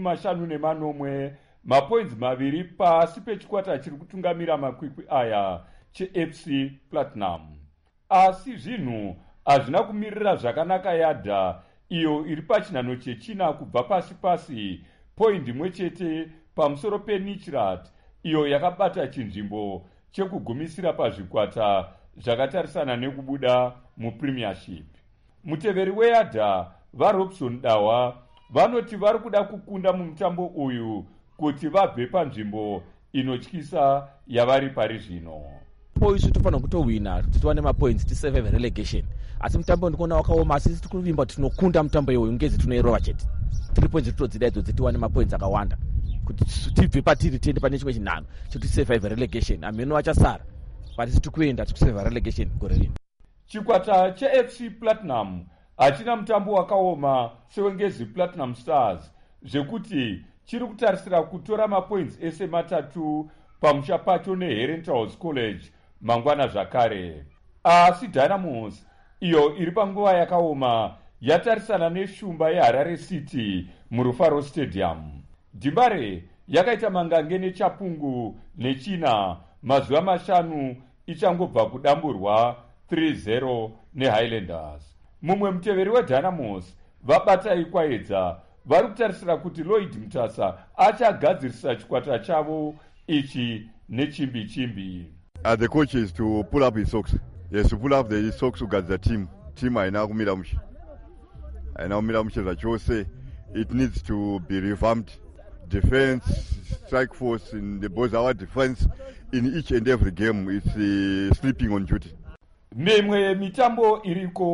50 mapoints 2 pasi pechikwata chiri kutungamira makwikwi aya cheFC Platinum. Asi zvinhu hazvina kumirira zvakanaka yadha iyo iri pachinhano chechina kubva pasi point imwe chete pamusoro peNichirat iyo yakabata chinzvimbo chekugumisira pazvikwata zvakatarisana nekubuda muPremiership. Muteveri weyadha vaRobson Dawa vanoti vari kuda kukunda mumutambo uyu kuti vabve panzvimbo inotyisa yavari pari zvino. Poisu tofanira kutowina kuti tiwane mapoints tisurvive relegation. Asi mutambo ndikuona wakaoma asi tiri kuvimba kuti tinokunda mutambo iwoyu ngezi tinoirova chete. 3 points tinodzida idzo tiwane mapoints akawanda kuti tibve patiri tiende pane chimwe chinhano chekuti survive relegation. Ameno achasara but tiri kuenda tichisurvive relegation gore rino. Chikwata cheFC Platinum hachina mutambo wakaoma sewengezi Platinum Stars zvekuti chiri kutarisira kutora mapoints ese matatu pamusha pacho neHerentals College mangwana zvakare. Asi Dynamos iyo iri panguva yakaoma yatarisana neshumba yeHarare City muRufaro Stadium. Dhimbare yakaita mangange neChapungu nechina mazuva 5 ichangobva kudamburwa 3-0 neHighlanders. Mumwe muteveri weDynamos vabatai kwaedza vari kutarisira kuti Lloyd Mutasa achagadzirisa chikwata chavo ichi nechimbi. The coach is to pull up his socks. Yes, to pull up the socks to get the team haina kumira mushe. Haina kumira mushe zvachose. It needs to be revamped. Defense, strike force in the boys, our defense in each and every game is sleeping on duty. Mimwe mitambo iriko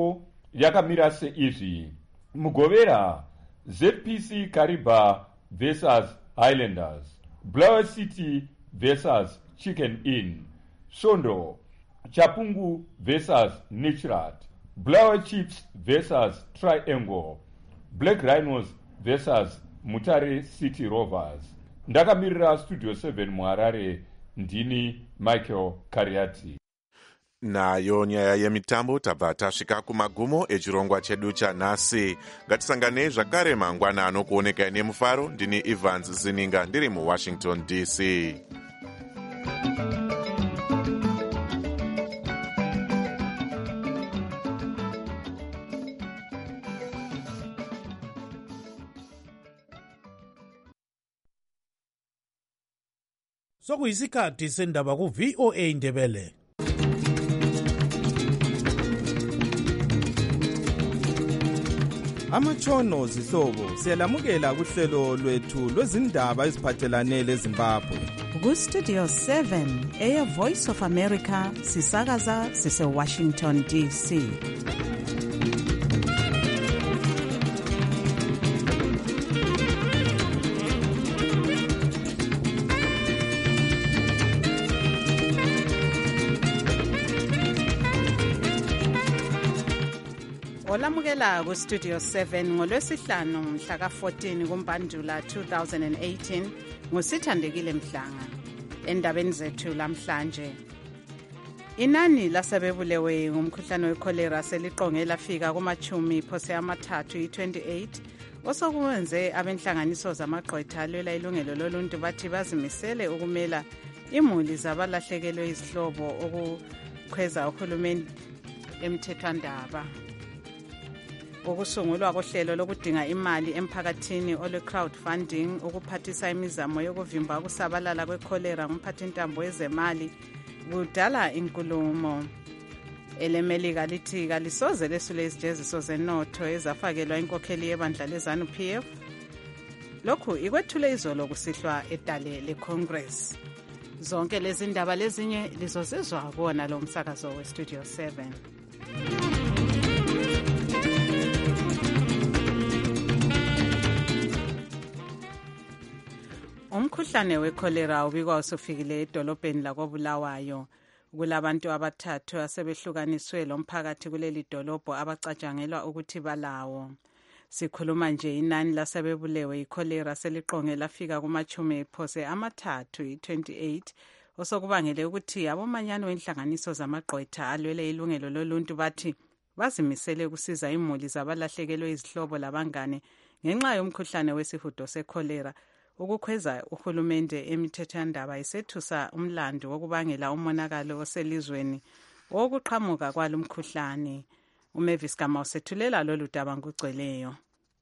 yakamira seizvi: mugovera ZPC Kariba versus Highlanders, Bulawayo City versus Chicken Inn, Sondo Chapungu versus Nichirat, Bulawayo Chiefs versus Triangle, Black Rhinos versus Mutare City Rovers. Ndakamirira Studio 7 muHarare, ndini Michael Kariati. Nayo nyaya yemitambo tabva tasvika kumagumo echirongwa chedu chanhasi. Ngatisangane zvakare mangwana anokuoneka nemufaro. Ndini Evans Zininga ndiri muWashington DC. Sokuyisikhathi sendaba ku-VOA Indebele. Amatshono zihlobo siyalamukela kuhlelo lwethu lwezindaba eziphathelane leZimbabwe. Ku-Studio 7 Air Voice of America sisakaza sise-Washington DC. Olamukela ku-Studio 7 ngolwesihlanu mhla ka-14 kuMbandula 2018 ngusithandekile Mhlanga. Endabeni zethu lamhlanje, inani lasebebulewe ngumkhuhlane wekholera seliqonge lafika kumachumi phose amathathu i-28 osokwenze abenhlanganiso zamagqwetha alwela ilungelo loluntu bathi bazimisele ukumela imuli zabalahlekelwe izihlobo okukhweza uhulumeni emthethwandaba. Ukusungulwa kohlelo lokudinga imali emphakathini olwe-crowdfunding ukuphathisa imizamo yokuvimba ukusabalala kwekholera ngumphathintambo wezemali kudala inkulumo. Elemelika lithi kalisoze lesule izijeziso zenotho ezafakelwa inkokheli yebandla leZANU-PF. Lokhu ikwethule izolo kusihlwa edale leCongress. Zonke lezi ndaba lezinye lizozizwa kuwona lo msakazo weStudio 7. Umkhuhlane wekholera ubikwa usufikile edolobheni lakoBulawayo. Kulabantu abathathu asebehlukaniswe lomphakathi kuleli dolobho abacatshangelwa ukuthi balawo. Sikhuluma nje inani lasebebulewe ikholera seliqonge lafika kumachumi phose amathathu i-28 osokubangele ukuthi abomanyano wenhlanganiso zamagqwetha alwele ilungelo loluntu bathi bazimisele ukusiza imuli zabalahlekelwe izihlobo labangane ngenxa yomkhuhlane wesihudo sekholera. Ukukhweza uhulumende emithethwandaba isethusa umlando wokubangela umonakalo oselizweni wokuqhamuka kwalomkhuhlane. uMavis Gama usethulela lolu daba ngokugcweleyo.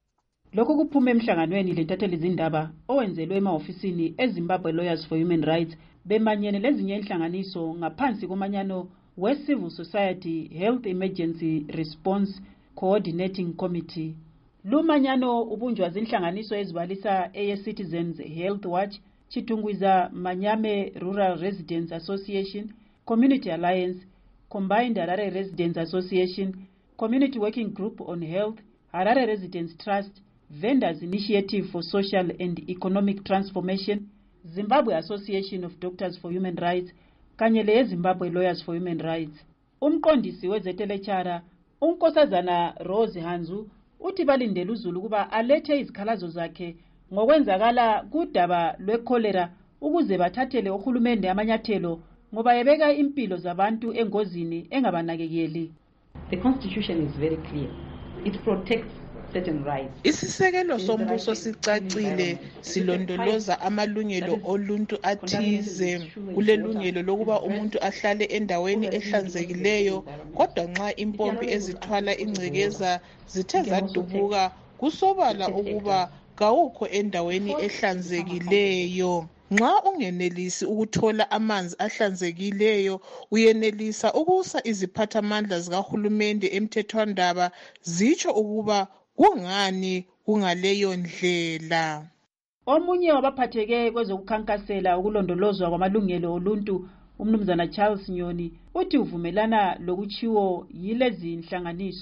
Lokhu kuphume emhlanganweni lentatheli izindaba owenzelwe emahofisini eZimbabwe Lawyers for Human Rights bemanyene lezinye inhlanganiso ngaphansi komanyano we-Civil Society Health Emergency Response Coordinating Committee. Lumanyano ubunjwa zinhlanganiso ezibalisa Citizens Health Watch, Chitungwiza Manyame Rural Residents Association, Community Alliance, Combined Harare Residents Association, Community Working Group on Health, Harare Residents Trust, Vendors Initiative for Social and Economic Transformation, Zimbabwe Association of Doctors for Human Rights, kanye leZimbabwe Lawyers for Human Rights. Umqondisi wezetelechara uNkosazana Rose Hanzu uthi balindele uZulu kuba alethe izikhalazo zakhe ngokwenzakala kudaba lwekholera ukuze bathathele uhulumende amanyathelo ngoba yebeka impilo zabantu engozini engabanakekeli. The constitution is very clear. It protects certain rights. Isisekelo sombuso sicacile silondoloza amalungelo oluntu athize. Kulelungelo lokuba umuntu ahlale endaweni ehlanzekileyo, kodwa nxa impompi ezithwala ingcekeza zithe zadubuka kusobala ukuba kawukho endaweni ehlanzekileyo. Nxa ungenelisi ukuthola amanzi ahlanzekileyo, uyenelisa ukusa iziphathamandla zikahulumende emthethwandaba zitsho ukuba kungani kungaleyo ndlela. Omunye wabaphatheke kwezokukhankasela ukulondolozwa kwamalungelo oluntu, umnumzana Charles Nyoni, uthi uvumelana lokuchiwo yilezi inhlanganiso.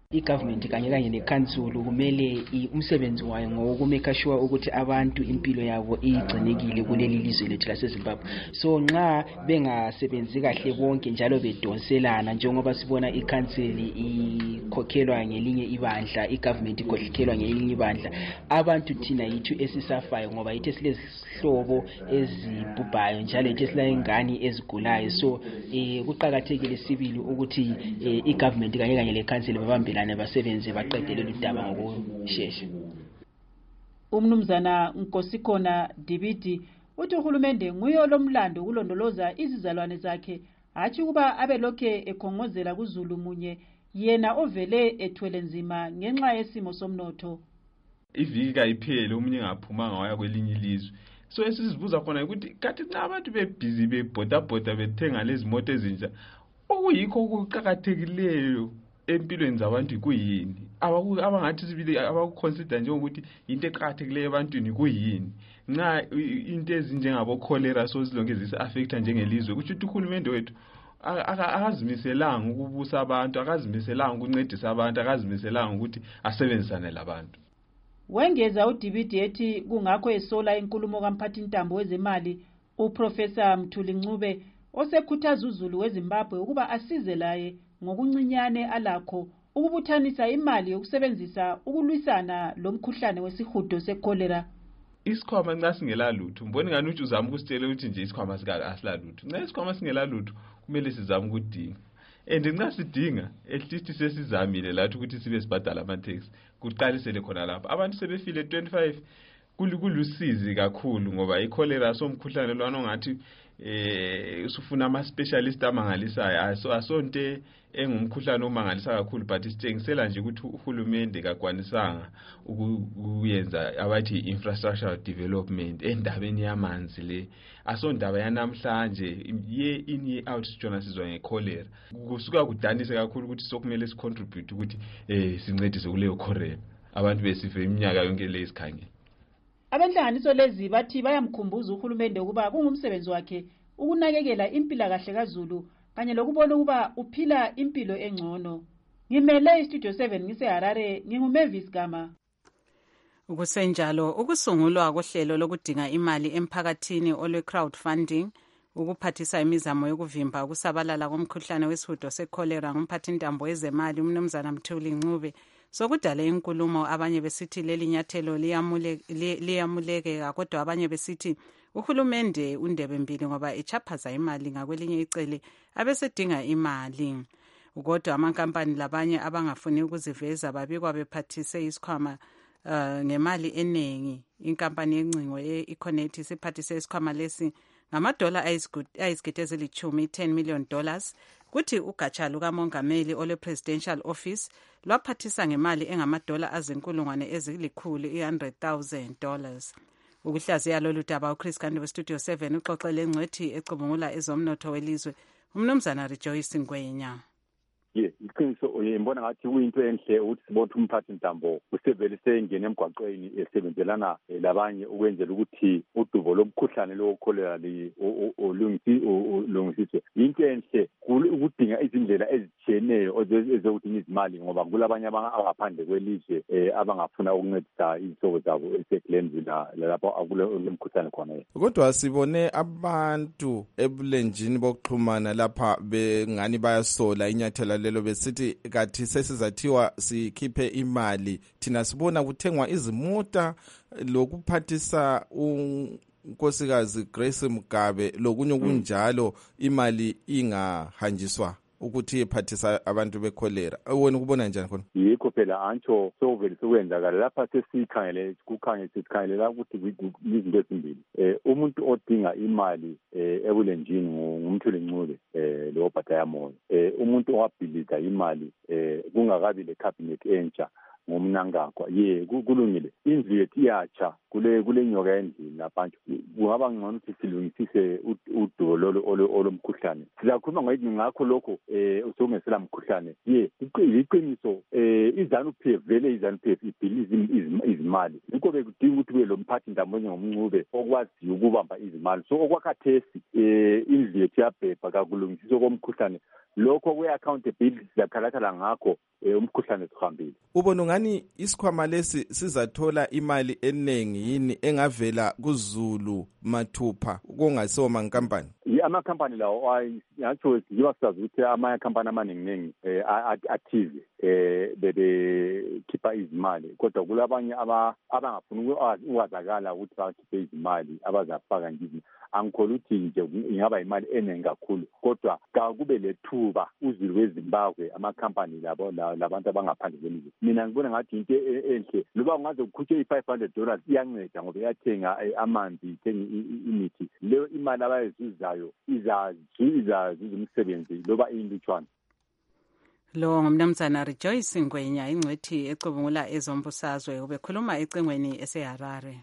I-government kanye nekhansulu kumele umsebenzi wayo ngokumeka sure ukuthi abantu impilo yabo igcinekile kuleli lizwe lethu laseZimbabwe. So nxa bengasebenzi kahle bonke njalo bedonselana njengoba sibona ikhanseli ikhokhelwa ngelinye ibandla, i-government ikhokhelwa ngelinye ibandla, abantu thina yithu esisafayo ngoba yithu silezihlobo ezibhubhayo njalo yithu silengane ezigulayo. So kuqakathekile sibili ukuthi i-government kanye lekhanseli babambelane basebenze baqede lolu daba ngokushesha. Umnumzana Nkosikhona Dibidi uthi uhulumende nguye lomlando ukulondoloza izizalwane zakhe, hatshi kuba abelokhe ekhongozela kuZulu munye yena ovele ethwele nzima ngenxa yesimo somnotho. Iviki ayiphele umunye ngaphumanga waya kwelinye ilizwe. So esizibuza khona ukuthi kathi nxa abantu bebhizi bebhoda bethenga lezi moto ezintsha, okuyikho okuqakathekileyo empilweni zabantu kuyini? Abangathi sibili abakuconsider njengokuthi into eqakathekileyo ebantwini kuyini? Nxa into ezinjengabo cholera so silonke zisi-affecta njengelizwe, kusho ukuthi uhulumende wethu akazimiselanga ukubusa abantu, akazimiselanga ukuncedisa abantu, akazimiselanga ukuthi asebenzisane labantu. Wengeza uDibidi ethi kungakho esola inkulumo kamphathintambo wezemali uProfessor Mthuli Ncube osekhuthaza uZulu weZimbabwe ukuba asize laye ngokuncinyane alakho ukubuthanisa imali yokusebenzisa ukulwisana lomkhuhlane wesihudo secholera. Isikhwama nxa singela lutho, mbona ngani uthi uzama ukusitshela ukuthi nje isikhwama asila lutho. Nxa isikhwama singela lutho kumele sizame ukudinga. And nxa sidinga at least sesizamile lathi ukuthi sibe sibhadala ama-tax. Kuqalisele khona lapha. Abantu sebefile 25 kulusizi kakhulu ngoba icholera somkhuhlane lwana ongathi usufuna ama-specialist amangalisayo. Asonto engumkhuhlane omangalisa kakhulu, but isitshengisela nje ukuthi uhulumende kakwanisanga ukuyenza abathi infrastructural development endabeni yamanzi le. Asondaba yanamhlanje year in year out sijona sizwa ngecholera. Kusuka kudanise kakhulu ukuthi sokumele sicontribute ukuthi sincedise kuleyo cholera. Abantu besife iminyaka yonke le isikhangele. Abenhlanganiso lezi bathi bayamkhumbuza uhulumende ukuba kungumsebenzi wakhe ukunakekela impilakahle kaZulu kanye lokubona ukuba uphila impilo engcono. Ngimele iStudio 7 ngiseHarare, nginguMavis Gama. Ukusenjalo, ukusungulwa kohlelo lokudinga imali emphakathini olwe-crowdfunding ukuphathisa imizamo yokuvimba ukusabalala komkhuhlane wesihudo secholera ngumphathintambo wezemali uMnumzana Mthuli Ncube sokudala inkulumo. Abanye besithi leli nyathelo liyamulekeka, kodwa abanye besithi uhulumende undebe mbili ngoba echaphaza imali ngakwelinye icele abesedinga imali. Kodwa amankampani labanye abangafuni ukuziveza babikwa bephathise isikhwama ngemali eningi. Inkampani yencingo ye-Econet isiphathise isikhwama lesi ngamadola ayizigidi ezili-10, $10 million. Kuthi ugatsha lukamongameli ole-Presidential Office lwaphathisa ngemali engamadola azinkulungwane ezili-100,000. Ukuhlaziya lolu daba uChris Kandi weStudio 7 uxoxele engcwethi ecubungula ezomnotho welizwe uMnumzana Rejoice Ngwenya. Iqiniso uyembona ngathi kuyinto enhle ukuthi sibone umphathintambo usevele sengena emgwaqweni esebenzelana labanye ukwenzela ukuthi udubo lomkhuhlane lokholera olungisiswe. Into enhle ukudinga izindlela ezitshiyeneyo ezokudinga izimali ngoba kulabanye abangaphandle kwelizwe abangafuna ukuncedisa izihlobo zabo eseGlenville lapho akulomkhuhlane khona. Kodwa sibone abantu ebulenjini bokuxhumana lapha bengani bayasola inyathela lelo besithi kathi sesizathiwa sikhiphe imali, thina sibona kuthengwa izimota lokuphathisa unkosikazi Grace Mugabe lokunye kunjalo imali ingahanjiswa ukuthi iphathisa abantu becholera. Wena ukubona njani khona? Yikho phela antsho sovele sokwenzakala lapha sesikhangele sikhangelela ukuthi izinto ezimbili. Umuntu odinga imali ebulenjini ngumthuli Ncube lo Bhatayamoyo. Umuntu owabhiliza imali kungakabi le cabinet entsha ngomnangagwa kulungile. Indlu yethu iyatsha kule nyoka endlini labantu. Kungaba ngcono ukuthi silungisise udubo olomkhuhlane. Sizakhuluma ngakho lokho usokungesela mkhuhlane. Iqiniso iZANU-PF vele iZANU-PF ibhiliza izimali. Yikho bekudinga ukuthi kube lo mphathintambo njengomncube okwaziyo ukubamba izimali. So okwakhathesi indlu yethu yabhebha kakulungisiswa komkhuhlane lokho kwe-accountability sizakhalathala ngakho umkhuhlane sihambile. Ubona ngani isikhwama lesi sizathola imali eningi yini engavela kuZulu mathupha kungasiwo mankampani? Amakhampani lawo yatsho njengoba sizazi ukuthi amakhampani amaningi athize bebekhipha izimali, kodwa kulabanye abangafuni ukwazakala ukuthi bakhiphe izimali abazafaka ngizi. Angikholwa ukuthi nje ingaba imali eningi kakhulu, kodwa kube lethuba uZulu weZimbabwe amakhampani labantu abangaphandle kwelizwe. Mina ngibona ngathi into enhle loba ungaze ukhutshwe $500 iyanceda ngoba iyathenga amanzi, ithenga imithi. Leyo imali abayizuzayo izazuza umsebenzi loba iyilutshwana. Lo ngumnumzana Rejoice Ngwenya, ingcwethi ecubungula ezombusazwe, ubekhuluma ecingweni eseHarare.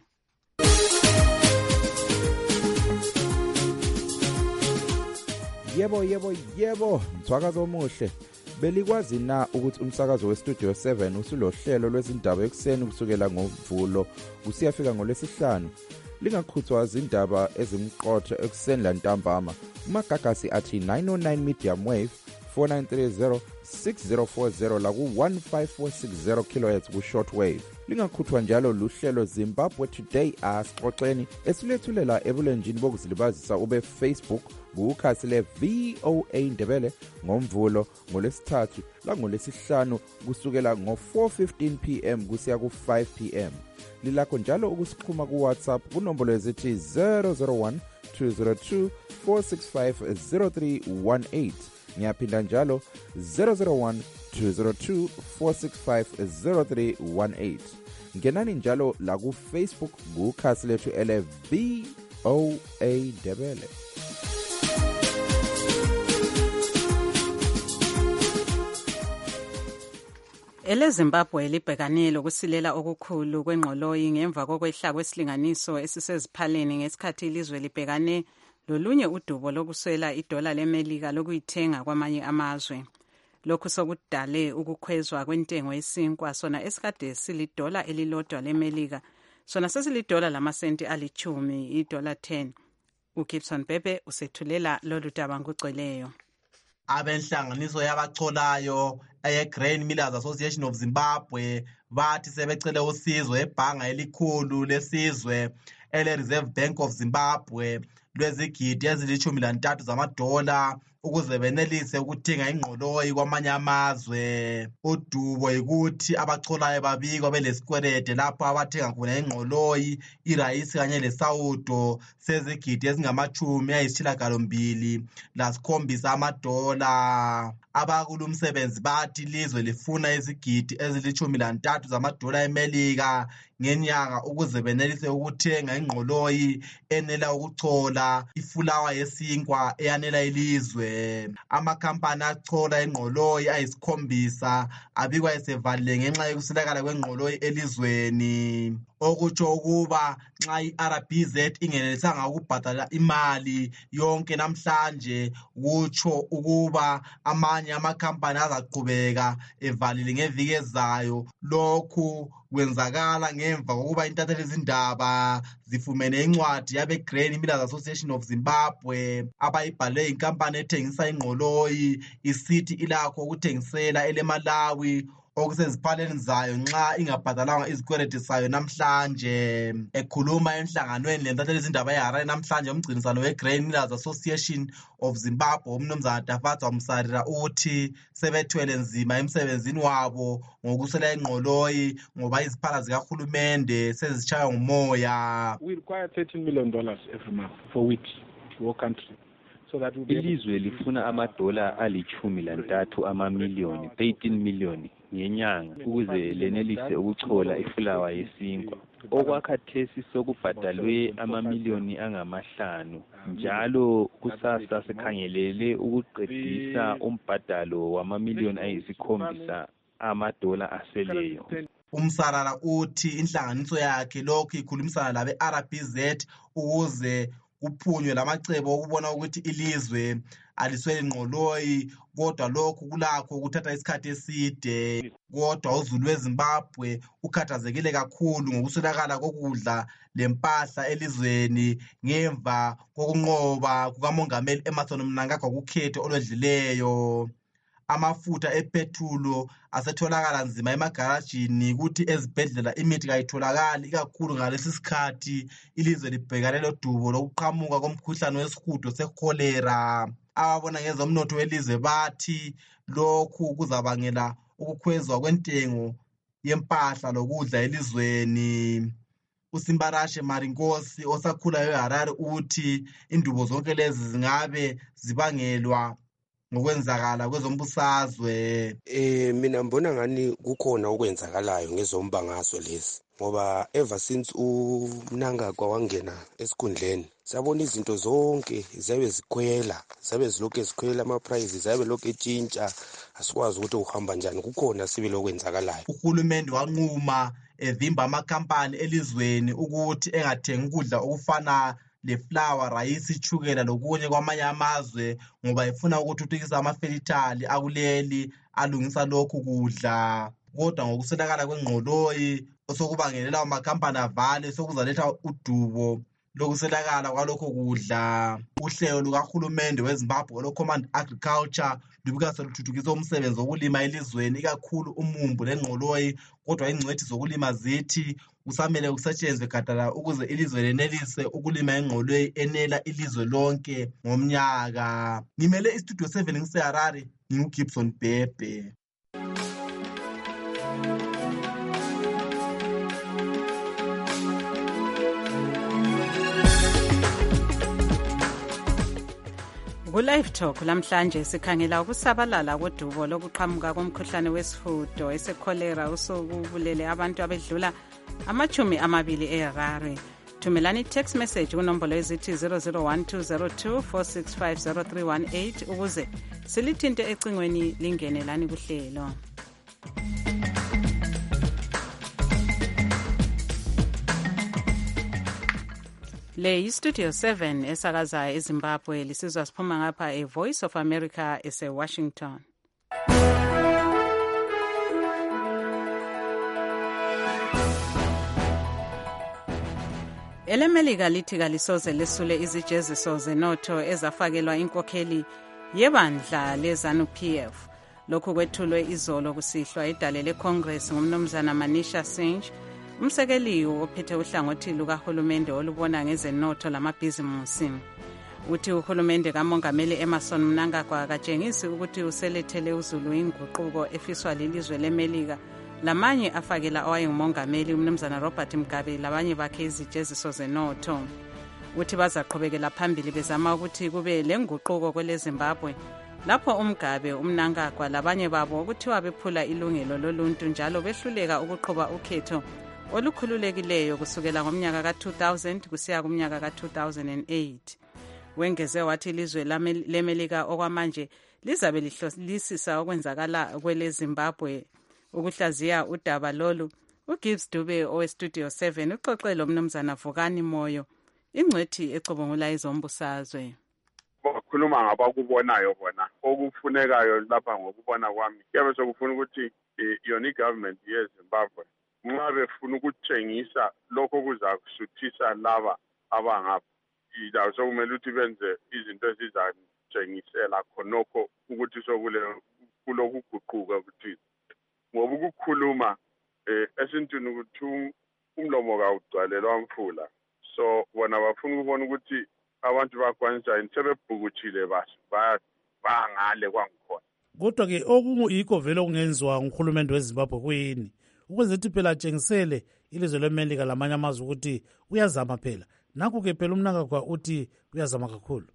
Yebo, mthwakazo omuhle. Belikwazi na ukuthi umsakazo weStudio 7 usulohlelo lwezindaba ekuseni kusukela ngoMvulo kusiyafika ngoLwesihlanu? Lingakhuthwa izindaba ezimqotho ekuseni lantambama. Umagagasi athi 909 medium wave 4930 6040 la ku 15460 kHz ku shortwave. Lingakhuthwa njalo luhlelo Zimbabwe Today asixoxeni esilethulela ebulenjini bokuzilibazisa ube Facebook kukhasi le VOA Ndebele ngoMvulo ngoLesithathu la ngoLesihlanu kusukela ngo4:15 PM kusiya ku5 PM. Lilakho njalo ukusixhuma ku WhatsApp kunombolo ezithi 001 202 465 0318. Ngiyaphinda njalo 001 202 465 0318. Ngenani njalo la ku Facebook kukhasi lethu ele VOA Ndebele. EleZimbabwe libhekane lokusilela okukhulu kwengqoloyi ngemva kokwehla kwesilinganiso esiseziphaleni ngesikhathi ilizwe libhekane lolunye udubo lokuswela idola leMelika lokuyithenga kwamanye amazwe. Lokhu sokudale ukukhwezwa kwentengo yesinkwa sona esikade silidola elilodwa leMelika sona sesilidola lamasenti ali10 $10. uGibson Bebe usethulela lolu daba ngokugcweleyo. Abenhlanganiso yabacholayo eGrain Millers Association of Zimbabwe bathi sebecele usizo ebhanga elikhulu lesizwe ele-Reserve Bank of Zimbabwe lwezigidi ezili-13 zamadola ukuze benelise ukuthenga ingqoloyi kwamanye amazwe. Udubo yikuthi abacholayo babikwa belesikwelede lapho abathenga khona ingqoloyi, irayisi kanye lesawudo sezigidi ezingama-2.7 amadola. Abakulumsebenzi bathi ilizwe lifuna izigidi ezili-13 zamadola eMelika ngenyanga ukuze benelise ukuthenga ingqoloyi enela ukuchola ifulawa yesinkwa eyanela ilizwe. Amakhampani achola ingqoloyi ayi7 abikwa esevalile ngenxa yokuswelakala kwengqoloyi elizweni, okutsho ukuba nxa iRBZ ingenelisanga ukubhadala imali yonke namhlanje, kutsho ukuba amanye amakhampani azaqhubeka evalile ngeviki ezayo. Lokhu kwenzakala ngemva kokuba intatheli zindaba zifumene incwadi yabeGrain Millers Association of Zimbabwe abayibhale inkampani ethengisa ingqoloyi isithi ilakho ukuthengisela eleMalawi okuseziphaleni zayo nxa ingabhadalanga izikweleti zayo namhlanje. Ekhuluma enhlanganweni lentatheli zindaba eHarare namhlanje umgcinisano weGrain Millers Association of Zimbabwe umnumzana Dafatswa Musarira uthi sebethwele nzima emsebenzini wabo ngokuswela ingqoloyi ngoba iziphala zikahulumende sezitshaywa ngumoya. We require $13 million every month for wheat to our country. Ilizwe lifuna amadola ali-13 amamiliyoni, 13 million ngenyanga ukuze lenelise ukuchola ifulawa yesinkwa. Okwakhathesi sokubhadalwe amamiliyoni angama5 njalo kusasa sekhangelele ukuqedisa umbhadalo wamamiliyoni ayi7 amadola aseleyo. Umsarara uthi inhlanganiso yakhe lokhu ikhulumisana labe-RBZ ukuze kuphunywe lamacebo okubona ukuthi ilizwe alisweli ngqoloyi, kodwa lokhu kulakho kuthatha isikhathi eside. Kodwa uzulu weZimbabwe ukhathazekile kakhulu ngokuswelakala kokudla lempahla elizweni ngemva kokunqoba kukamongameli Emmerson Mnangagwa kukhetho olwedlileyo. Amafutha epethulo asetholakala nzima emagarajini, kuthi ezibhedlela imithi kayitholakali, ikakhulu ngalesi sikhathi ilizwe libhekane lodubo lokuqhamuka komkhuhlane wesihudo sekholera. Ababona ngezomnotho welizwe bathi lokhu kuzabangela ukukhwezwa kwentengo yempahla lokudla elizweni. uSimbarashe Marinkosi osakhulayo eHarare uthi indubo zonke lezi zingabe zibangelwa ngokwenzakala kwezombusazwe. Mina ngibona ngani kukhona okwenzakalayo ngezombangazwe lezi, ngoba ever since uMnangagwa wangena esikhundleni sabona izinto zonke zabe zikhwela, zabe zilokhu zikhwela, ama-prices zabe lokhu etshintsha, asikwazi ukuthi uhamba njani. Kukhona sibili okwenzakalayo. Uhulumende wanquma evimba amakampani elizweni ukuthi engathengi ukudla okufana leflower, rayisi, ichukela lokunye kwamanye amazwe, ngoba efuna ukuthuthukisa amafekithali akuleli alungisa lokhu kudla. Kodwa ngokuswelakala kwengqoloyi osokubangelela amakampani avale sokuzaletha udubo lokuswelakala kwalokho kudla. Uhlelo lukahulumende weZimbabwe olo-Command Agriculture lubika seluthuthukisa umsebenzi wokulima elizweni, ikakhulu umumbu lengqoloyi, kodwa ingcwethi zokulima zithi kusamele kusetshenzwe gadala ukuze ilizwe lenelise ukulima ingqoloyi enela ilizwe lonke ngomnyaka. Ngimele iStudio 7 ngiseHarare, nginguGibson Bhebhe. Ku-Live Talk lamhlanje sikhangela ukusabalala kodubo lokuqhamuka komkhuhlane wesihudo esekholera osokubulele abantu abedlula 20 eHarare. Thumelani i-text message kunombolo ezithi 0012024650318 ukuze silithinte ecingweni lingene lani kuhlelo. Le iStudio 7 esakaza eZimbabwe, lisizwa siphuma ngapha eVoice of America ese-Washington. EleMelika lithi kalisoze lesule izijeziso zenotho ezafakelwa inkokheli yebandla leZANU-PF. Lokhu kwethulwe izolo kusihlwa idale leCongress ngumnumzana Manisha Singh, umsekeli ophethe uhlangothi lukahulumende olubona ngezenotho lamabhizimusi. Uthi uhulumende kamongameli Emmerson Mnangagwa akatshengisi ukuthi uselethele uzulu inguquko efiswa lilizwe leMelika, lamanye afakela owayengumongameli umnumzana Robert Mugabe labanye bakhe izijeziso zenotho. Uthi bazaqhubekela phambili bezama ukuthi kube lenguquko kweleZimbabwe, lapho uMgabe, uMnangagwa labanye babo okuthiwa bephula ilungelo loluntu njalo behluleka ukuqhuba ukhetho olukhululekileyo kusukela ngomnyaka ka-2000 kusiya kumnyaka ka-2008. Wengeze wathi ilizwe leMelika okwamanje lizabe lihlolisisa okwenzakala kweleZimbabwe. Ukuhlaziya udaba lolu, uGibbs Dube oweStudio 7 uxoxele umnumzana Vukani Moyo, ingcwethi ecubungula izombusazwe. Bakhuluma ngabakubonayo bona, okufunekayo lapha ngokubona kwami kuyabe sokufuna ukuthi yona igovernment yeZimbabwe nxa befuna ukutshengisa lokho kuzakusuthisa laba abangapha, yilapho sokumele ukuthi benze izinto ezizatshengisela khonokho ukuthi kulokuguquka ukuthi ngoba ukukhuluma esintwini ukuthi umlomo kawugcwalelwa mfula. So bona bafuna ukubona ukuthi abantu bakwanisa yini sebebhukutshile bangale kwangikhona. Kodwa-ke okuyikho vele okungenziwa nguhulumende weZimbabwe kuyini ukwenza ukuthi phela atshengisele ilizwe leMelika lamanye amazwe ukuthi uyazama phela. Nakho-ke phela uMnangagwa uthi uyazama kakhulu.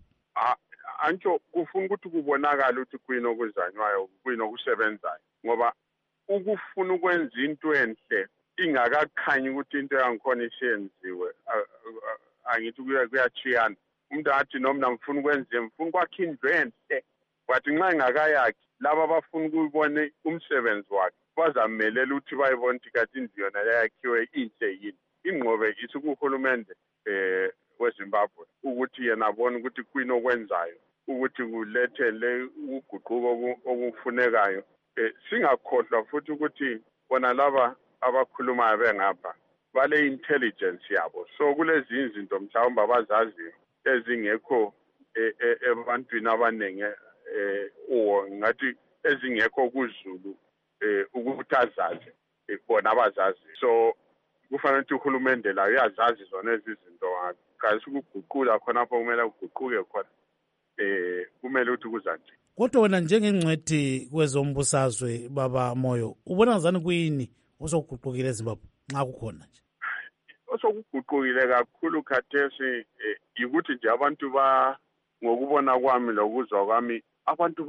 Antsho kufuna ukuthi kubonakale ukuthi kuyini okuzanywayo, kuyini okusebenzayo, ngoba ukufuna ukwenza into enhle ingakakhanyi ukuthi into yangikhona isiyenziwe, angithi kuyachiyana. Umuntu athi noma ngifuna ukwenza, ngifuna ukwakha indlu enhle, kwathi nxa ingakayakhi laba abafuna ukubona umsebenzi wakhe bazamelela ukuthi bayibone ukuthi kathi indlu yona yakhiwe inhle yini. Ingqobe isukuhulumende weZimbabwe ukuthi yena abone ukuthi kuyini okwenzayo ukuthi kulethele ukuguquko okufunekayo. Singakhohlwa futhi ukuthi bona laba abakhulumayo bengapha bale intelligence yabo. So kulezi izinto mhlawumbe abazaziyo ezingekho ebantwini abaningi ngathi ezingekho kuZulu ukuthi azazi bona abazazi. So kufanele ukuthi uhulumende la uyazazi zona lezi zinto kazi ukuguqula khonapho kumele uguquke khona kumele ukuthi kuzanje. Kodwa wena njengengcweti kwezombusazwe baba Moyo ubona ngazani kuyini osokuguqukile eZimbabwe nxa kukhona nje? Osokuguqukile kakhulu khathesi ukuthi nje abantu ngokubona kwami lokuzwa kwami abantu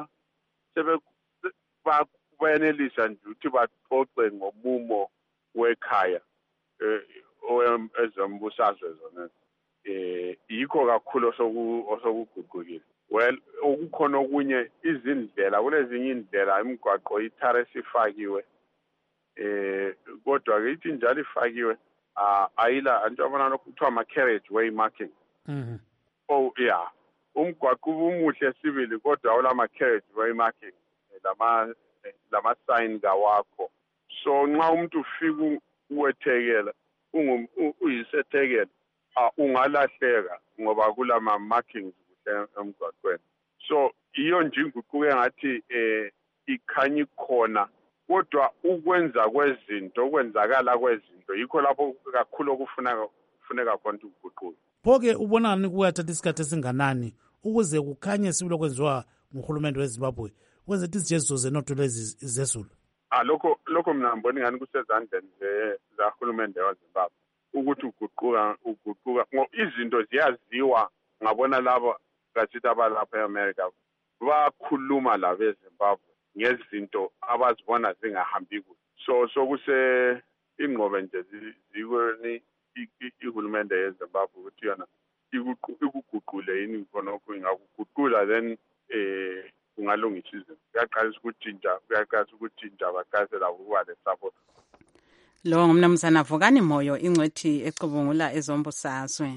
bayanelisa nje ukuthi baxoxe ngomumo wekhaya ezombusazwe zona. Yikho kakhulu osokuguqukile. Well, ukukhona okunye izindlela kulezinye indlela imigwaqo ithare sifakiwe kodwa ke ithi njalo ifakiwe ayila antobana lokuthiwa ama-carriage way marking. Oh yeah, umgwaqo umuhle sibili kodwa awula ma-carriage way marking lama sign kawakho. So nxa umuntu ufika uwethekela uyisethekela ungalahleka ngoba kulama markings emgwaqweni. So iyo nje inguquko engathi ikhanya ikhona kodwa ukwenzakala kwezinto yikho lapho kakhulu okufuneka khona ukuguquka. Phoke ubonani kuyathatha isikhathi esinganani ukuze kukhanye sibilo kwenziwa nguhulumende weZimbabwe kwenze izijeziso zenotho lezi zezulu? Lokho mina ngibona ingani kusezandleni zahulumende weZimbabwe ukuthi uguquka izinto ziyaziwa ngabona labo kathi abalapha eAmerica bakhuluma la beZimbabwe ngezinto abazibona zingahambi kuhle. So kuse ingqobe nje zikweni ihulumende yeZimbabwe ukuthi yona ikuguqule yini khonokho ingakuguqula then kungalungisa izinto. Kuyaqalisa ukutshintsha baqalisela ukuba le-support. Lo ngumnumzana Vukani Moyo ingcwethi ecubungula ezombusazwe.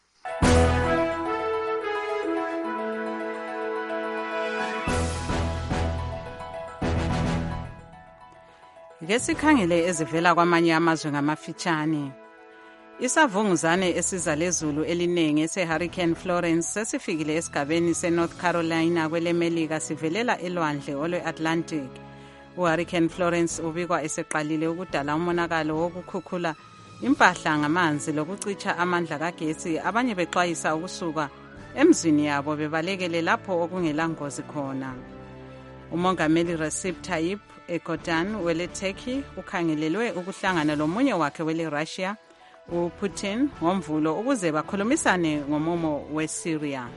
Ngesikhangele ezivela kwamanye amazwe ngamafitshane. Isavunguzane esiza lezulu elinengi ese-Hurricane Florence sesifikile esigabeni se-North Carolina kwelemelika sivelela elwandle olwe-Atlantic. U-Hurricane Florence ubikwa eseqalile ukudala umonakalo wokukhukhula impahla ngamanzi lokucitsha amandla kagesi, abanye bexwayisa ukusuka emzini yabo bebalekele lapho okungela ngozi khona. Umongameli Recep Tayyip Erdogan wele Turkey ukhangelelwe ukuhlangana lomunye wakhe wele Russia uPutin ngomvulo ukuze bakhulumisane ngomumo weSyria.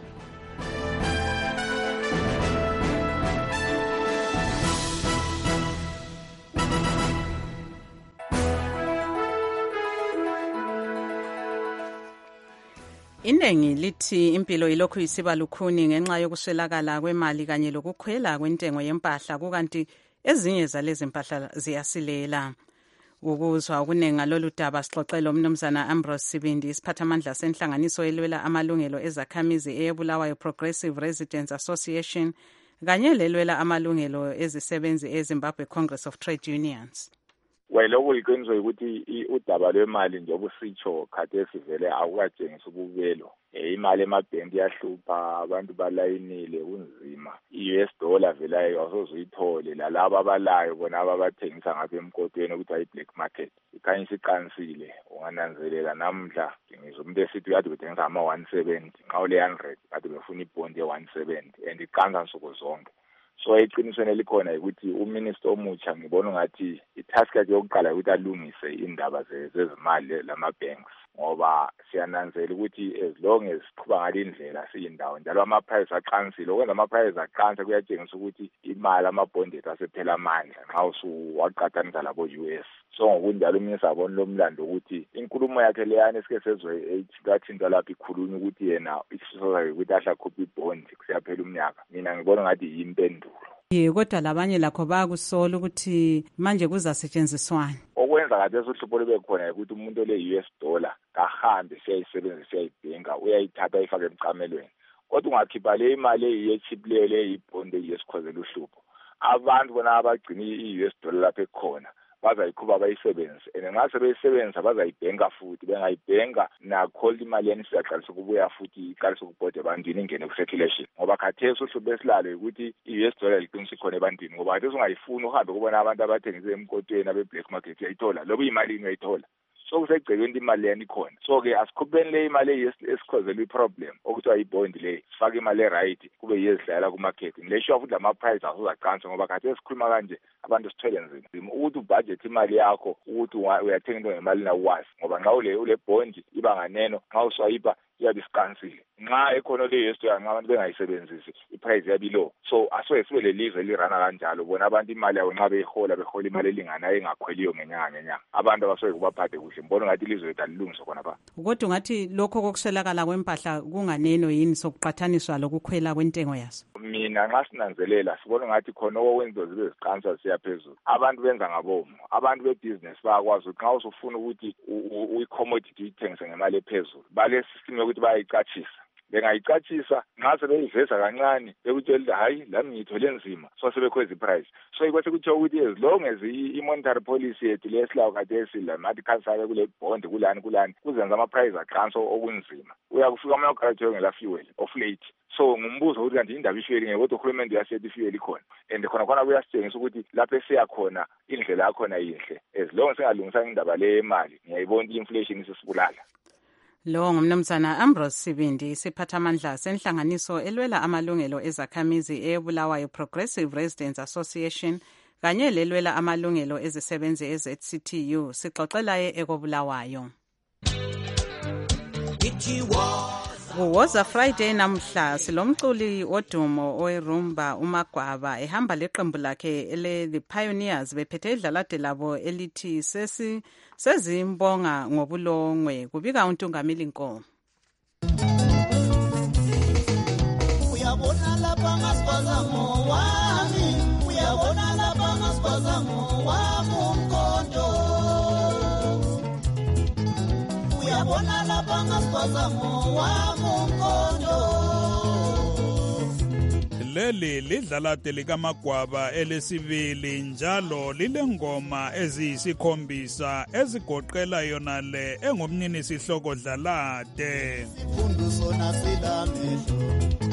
Inengi lithi impilo ilokhu isiba lukhuni ngenxa yokuswelakala kwemali kanye lokukhwela kwentengo yempahla kukanti ezinye zalezi impahla ziyasilela. Ukuzwa okuningi ngalolu daba sixoxele umnumzana Ambrose Sibindi isiphathamandla senhlanganiso elwela amalungelo ezakhamizi eyebulawayo Progressive Residents Association kanye lelwela amalungelo ezisebenzi eZimbabwe Congress of Trade Unions. Well, okuyiqiniso ukuthi udaba lwemali njengoba usitsho khathesi vele akukatshengisi ububelo. Imali emabhenki iyahlupha, abantu balayinile kunzima. I-US dollar vele awusozuyithole lalabo abalayo bona abathengisa ngapha emkotweni ukuthi ayi-black market. Ikhanya isiqansile, ungananzelela namhla ngizwe umuntu esithi uyade bethengisa ama-170 nxa ule-100 kade befuna ibhondi ye-170 and iqansa nsuku zonke. So iqinisweni elikhona ukuthi uminister omutsha ngibona ungathi itask yakhe yokuqala ukuthi alungise indaba zezimali lama-banks ngoba siyananzela ukuthi as long as siqhuba ngale indlela siyindawo njalo ama-price aqansile. Okwenza ama-price aqansa kuyatshengisa ukuthi imali amabhondi ethu asephela amandla nxa usuwaqathanisa labo-US. So ngokunjalo uminister abona lomlando ukuthi inkulumo yakhe leyana esike sezwe kathintwa lapho ikhulunywa ukuthi yena isisoza ukuthi ahle akhuphe ibhondi kusiyaphela umnyaka. Mina ngibona ngathi yimpendulo. Kodwa labanye lakho bayakusola ukuthi manje kuzasetshenziswana. Okwenza kade sohlupho libe khona ukuthi umuntu ole-US dollar kahambe siyayisebenzisa siyayibhenga uyayithatha ayifake emcamelweni kodwa ungakhipha le imali eyi-chip leyo leyi-bond eyesikhozela uhlupho abantu bona abagcina i-US dollar lapho ekhona bazayiqhuba bayisebenzise and nxa sebeyisebenzisa bazayibhenka futhi bengayibhenka nakho imali yani sizaqalisa ukubuya futhi iqalisa ukubhoda ebantwini ingene ku-circulation ngoba khathesi uhlupho esilalo ukuthi i-US dollar liqinisa ikhona ebantwini ngoba khathesi ungayifuni uhambe kubona abantu abathengise emkotweni abe-black market uyayithola loba iyimalini uyayithola so kusegcekweni imali yani ikhona so-ke asikhupheni le imali esikhozela i-problem okuthiwa yi-bond le sifake imali e-right kube yezidlalela ku-market ngileshiwa futhi lama-price asozachansa ngoba khathi esikhuluma kanje abantu sithwele nzima ukuthi ubudget imali yakho ukuthi uyathenga into ngemali nawazi ngoba nxa ule bond iba nganeno nxa uswayipa iyabe isikansile nxa ekhona le yesto nxa abantu bengayisebenzisi iprice yabi low so asoke sibe lelizwe elirana kanjalo bona abantu imali yabo nxa behola imali elinganayo engakhweliyo ngenyanga abantu abasoke kubaphathe kuhle mbona ngathi ilizwe lethu alilungiswe khona pha kodwa ngathi lokho kokuswelakala kwempahla kunganeno yini sokuqathaniswa lokukhwela kwentengo yaso mina nxa sinanzelela sibona ngathi khona okwenziwa zibe ziqansa siya phezulu abantu benza ngabomo abantu bebusiness bayakwazi ukuthi nxa usufuna ukuthi i-commodity uyithengise ngemali ephezulu bale system yokuthi bayayicatshisa bengayicatshisa nxa sebeyiveza kancane bekutshela ukuthi hayi lami ngiyithole nzima so sebekhweza iprice so ikwese kuthiwa ukuthi as long as i-monetary policy yethu lesilawo khathesi lamathi khansake kule bond kulani kuzenza ama-price aqansa okunzima uyakufika ama-operatio ngela fuel of late so ngumbuzo ukuthi kanti indaba ifuel kodwa uhulumende uyasiyethi ifuel ikhona and khona kuyasitshengisa ukuthi lapho esiya khona indlela yakhona yinhle as long singalungisanga indaba le yemali ngiyayibona i-inflation isisibulala lo ngumnumzana Ambrose Sibindi isiphathamandla senhlanganiso elwela amalungelo ezakhamizi eBulawayo Progressive Residents Association kanye lelwela amalungelo ezisebenzi eZCTU sixoxelaye ekobulawayo Woza Friday namhla silomculi odumo owerumba uMagwaba ehamba leqembu lakhe ele Pioneers bephethe idlalade labo elithi sezimbonga ngobulongwe kubika uNtungamili Nkomo Uyabona lapha ngasibazamo wami uyabona lapha ngasibazamo wami umkhonto Uyabona lapha ngasibazamo wami umkhonto Leli lidlalade likaMagwaba elesibili njalo lilengoma eziyisikhombisa ezigoqela yona le engumnini sihloko dlalade Sifundu sona silamehlo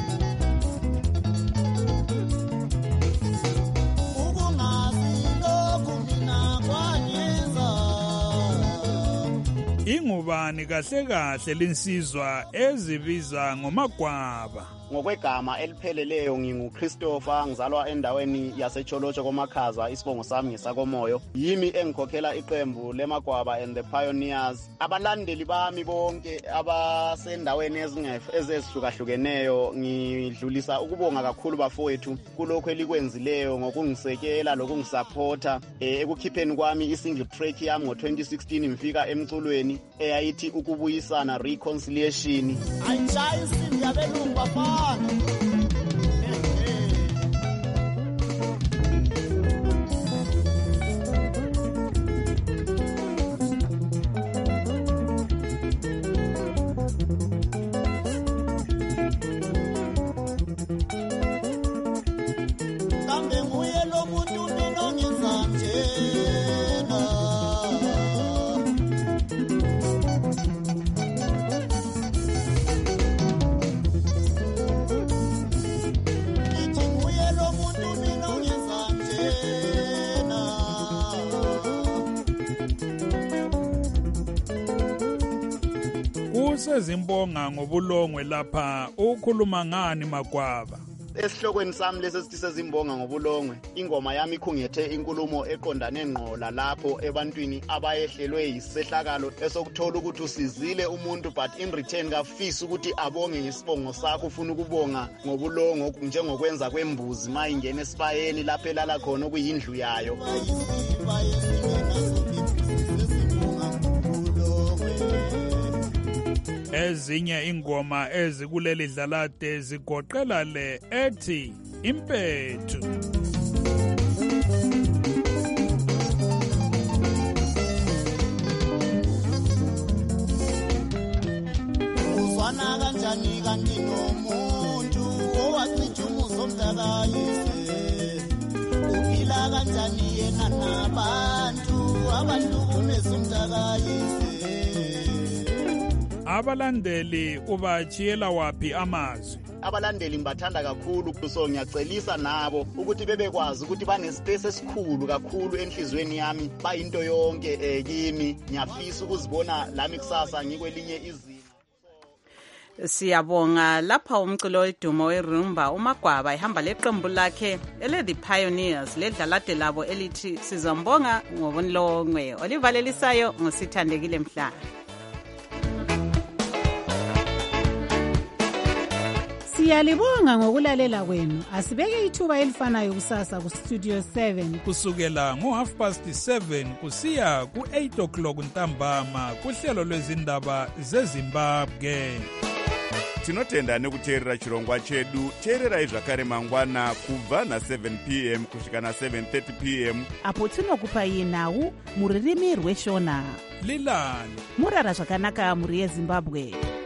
Ingubani kahle kahle linsizwa ezibiza ngoMagwaba Ngokwegama elipheleleyo nginguChristopher ngizalwa endaweni yaseCholotsho koMakhaza isibongo sami ngesakomoyo yimi engikhokhela iqembu leMagwaba and the Pioneers abalandeli bami bonke abasendaweni ezihlukahlukene ngidlulisa ukubonga kakhulu bafowethu kulokho elikwenzileyo ngokungisekela lokungisupporta ekukhipheni kwami isingle track yami ngo2016 ngifika emculweni eyayithi ukubuyisana reconciliation ayishaya isimbi yabelungu bafana kambe nguye lo muntu mina ngizamtshela Sezimbonga ngobulongwe lapha ukhuluma ngani Magwaba Esihlokweni sami lesithi sezimbonga ngobulongwe ingoma yami ikhungethe inkulumo eqondane ngqola lapho ebantwini abayehlelwe yisehlakalo esokuthola ukuthi usizile umuntu but in return kafisa ukuthi abonge ngesibongo sakho ufuna ukubonga ngobulongo njengokwenza kwembuzi mayingena esibayeni lapho elala khona okuyindlu yayo Ezinye ingoma ezikuleli dlalade zigoqela le ethi impethu Uzwana kanjani kanti nomuntu umntakayise uphila kanjani yena nabantu abahlukumeza umntakayise. Abalandeli ubachiyela waphi amazwi? Abalandeli ngibathanda kakhulu, so ngiyacelisa nabo ukuthi bebekwazi ukuthi banespace esikhulu kakhulu enhlizweni yami, bayinto yonke kimi. Ngiyafisa ukuzibona lami kusasa ngikwelinye izinga. Siyabonga lapha umculo wedumo werumba uMagwaba ehamba leqembu lakhe ele-The Pioneers ledlalade labo elithi sizombonga ngobunlongwe. Olivalelisayo ngosithandekile Mhlanga. Siyalibonga ngokulalela kwenu. Asibeke ithuba elifanayo kusasa ku Studio 7 kusukela ngo7:30 kusiya ku8 o'clock ntambama kuhlelo lwezindaba zeZimbabwe. Tinotenda nekuteerera chirongwa chedu. Teererai zvakare mangwana kubva na7 p.m. kusvika na7:30 p.m. apo tinokupai nhau muririmi rweshona. Lilani murara zvakanaka muri yeZimbabwe.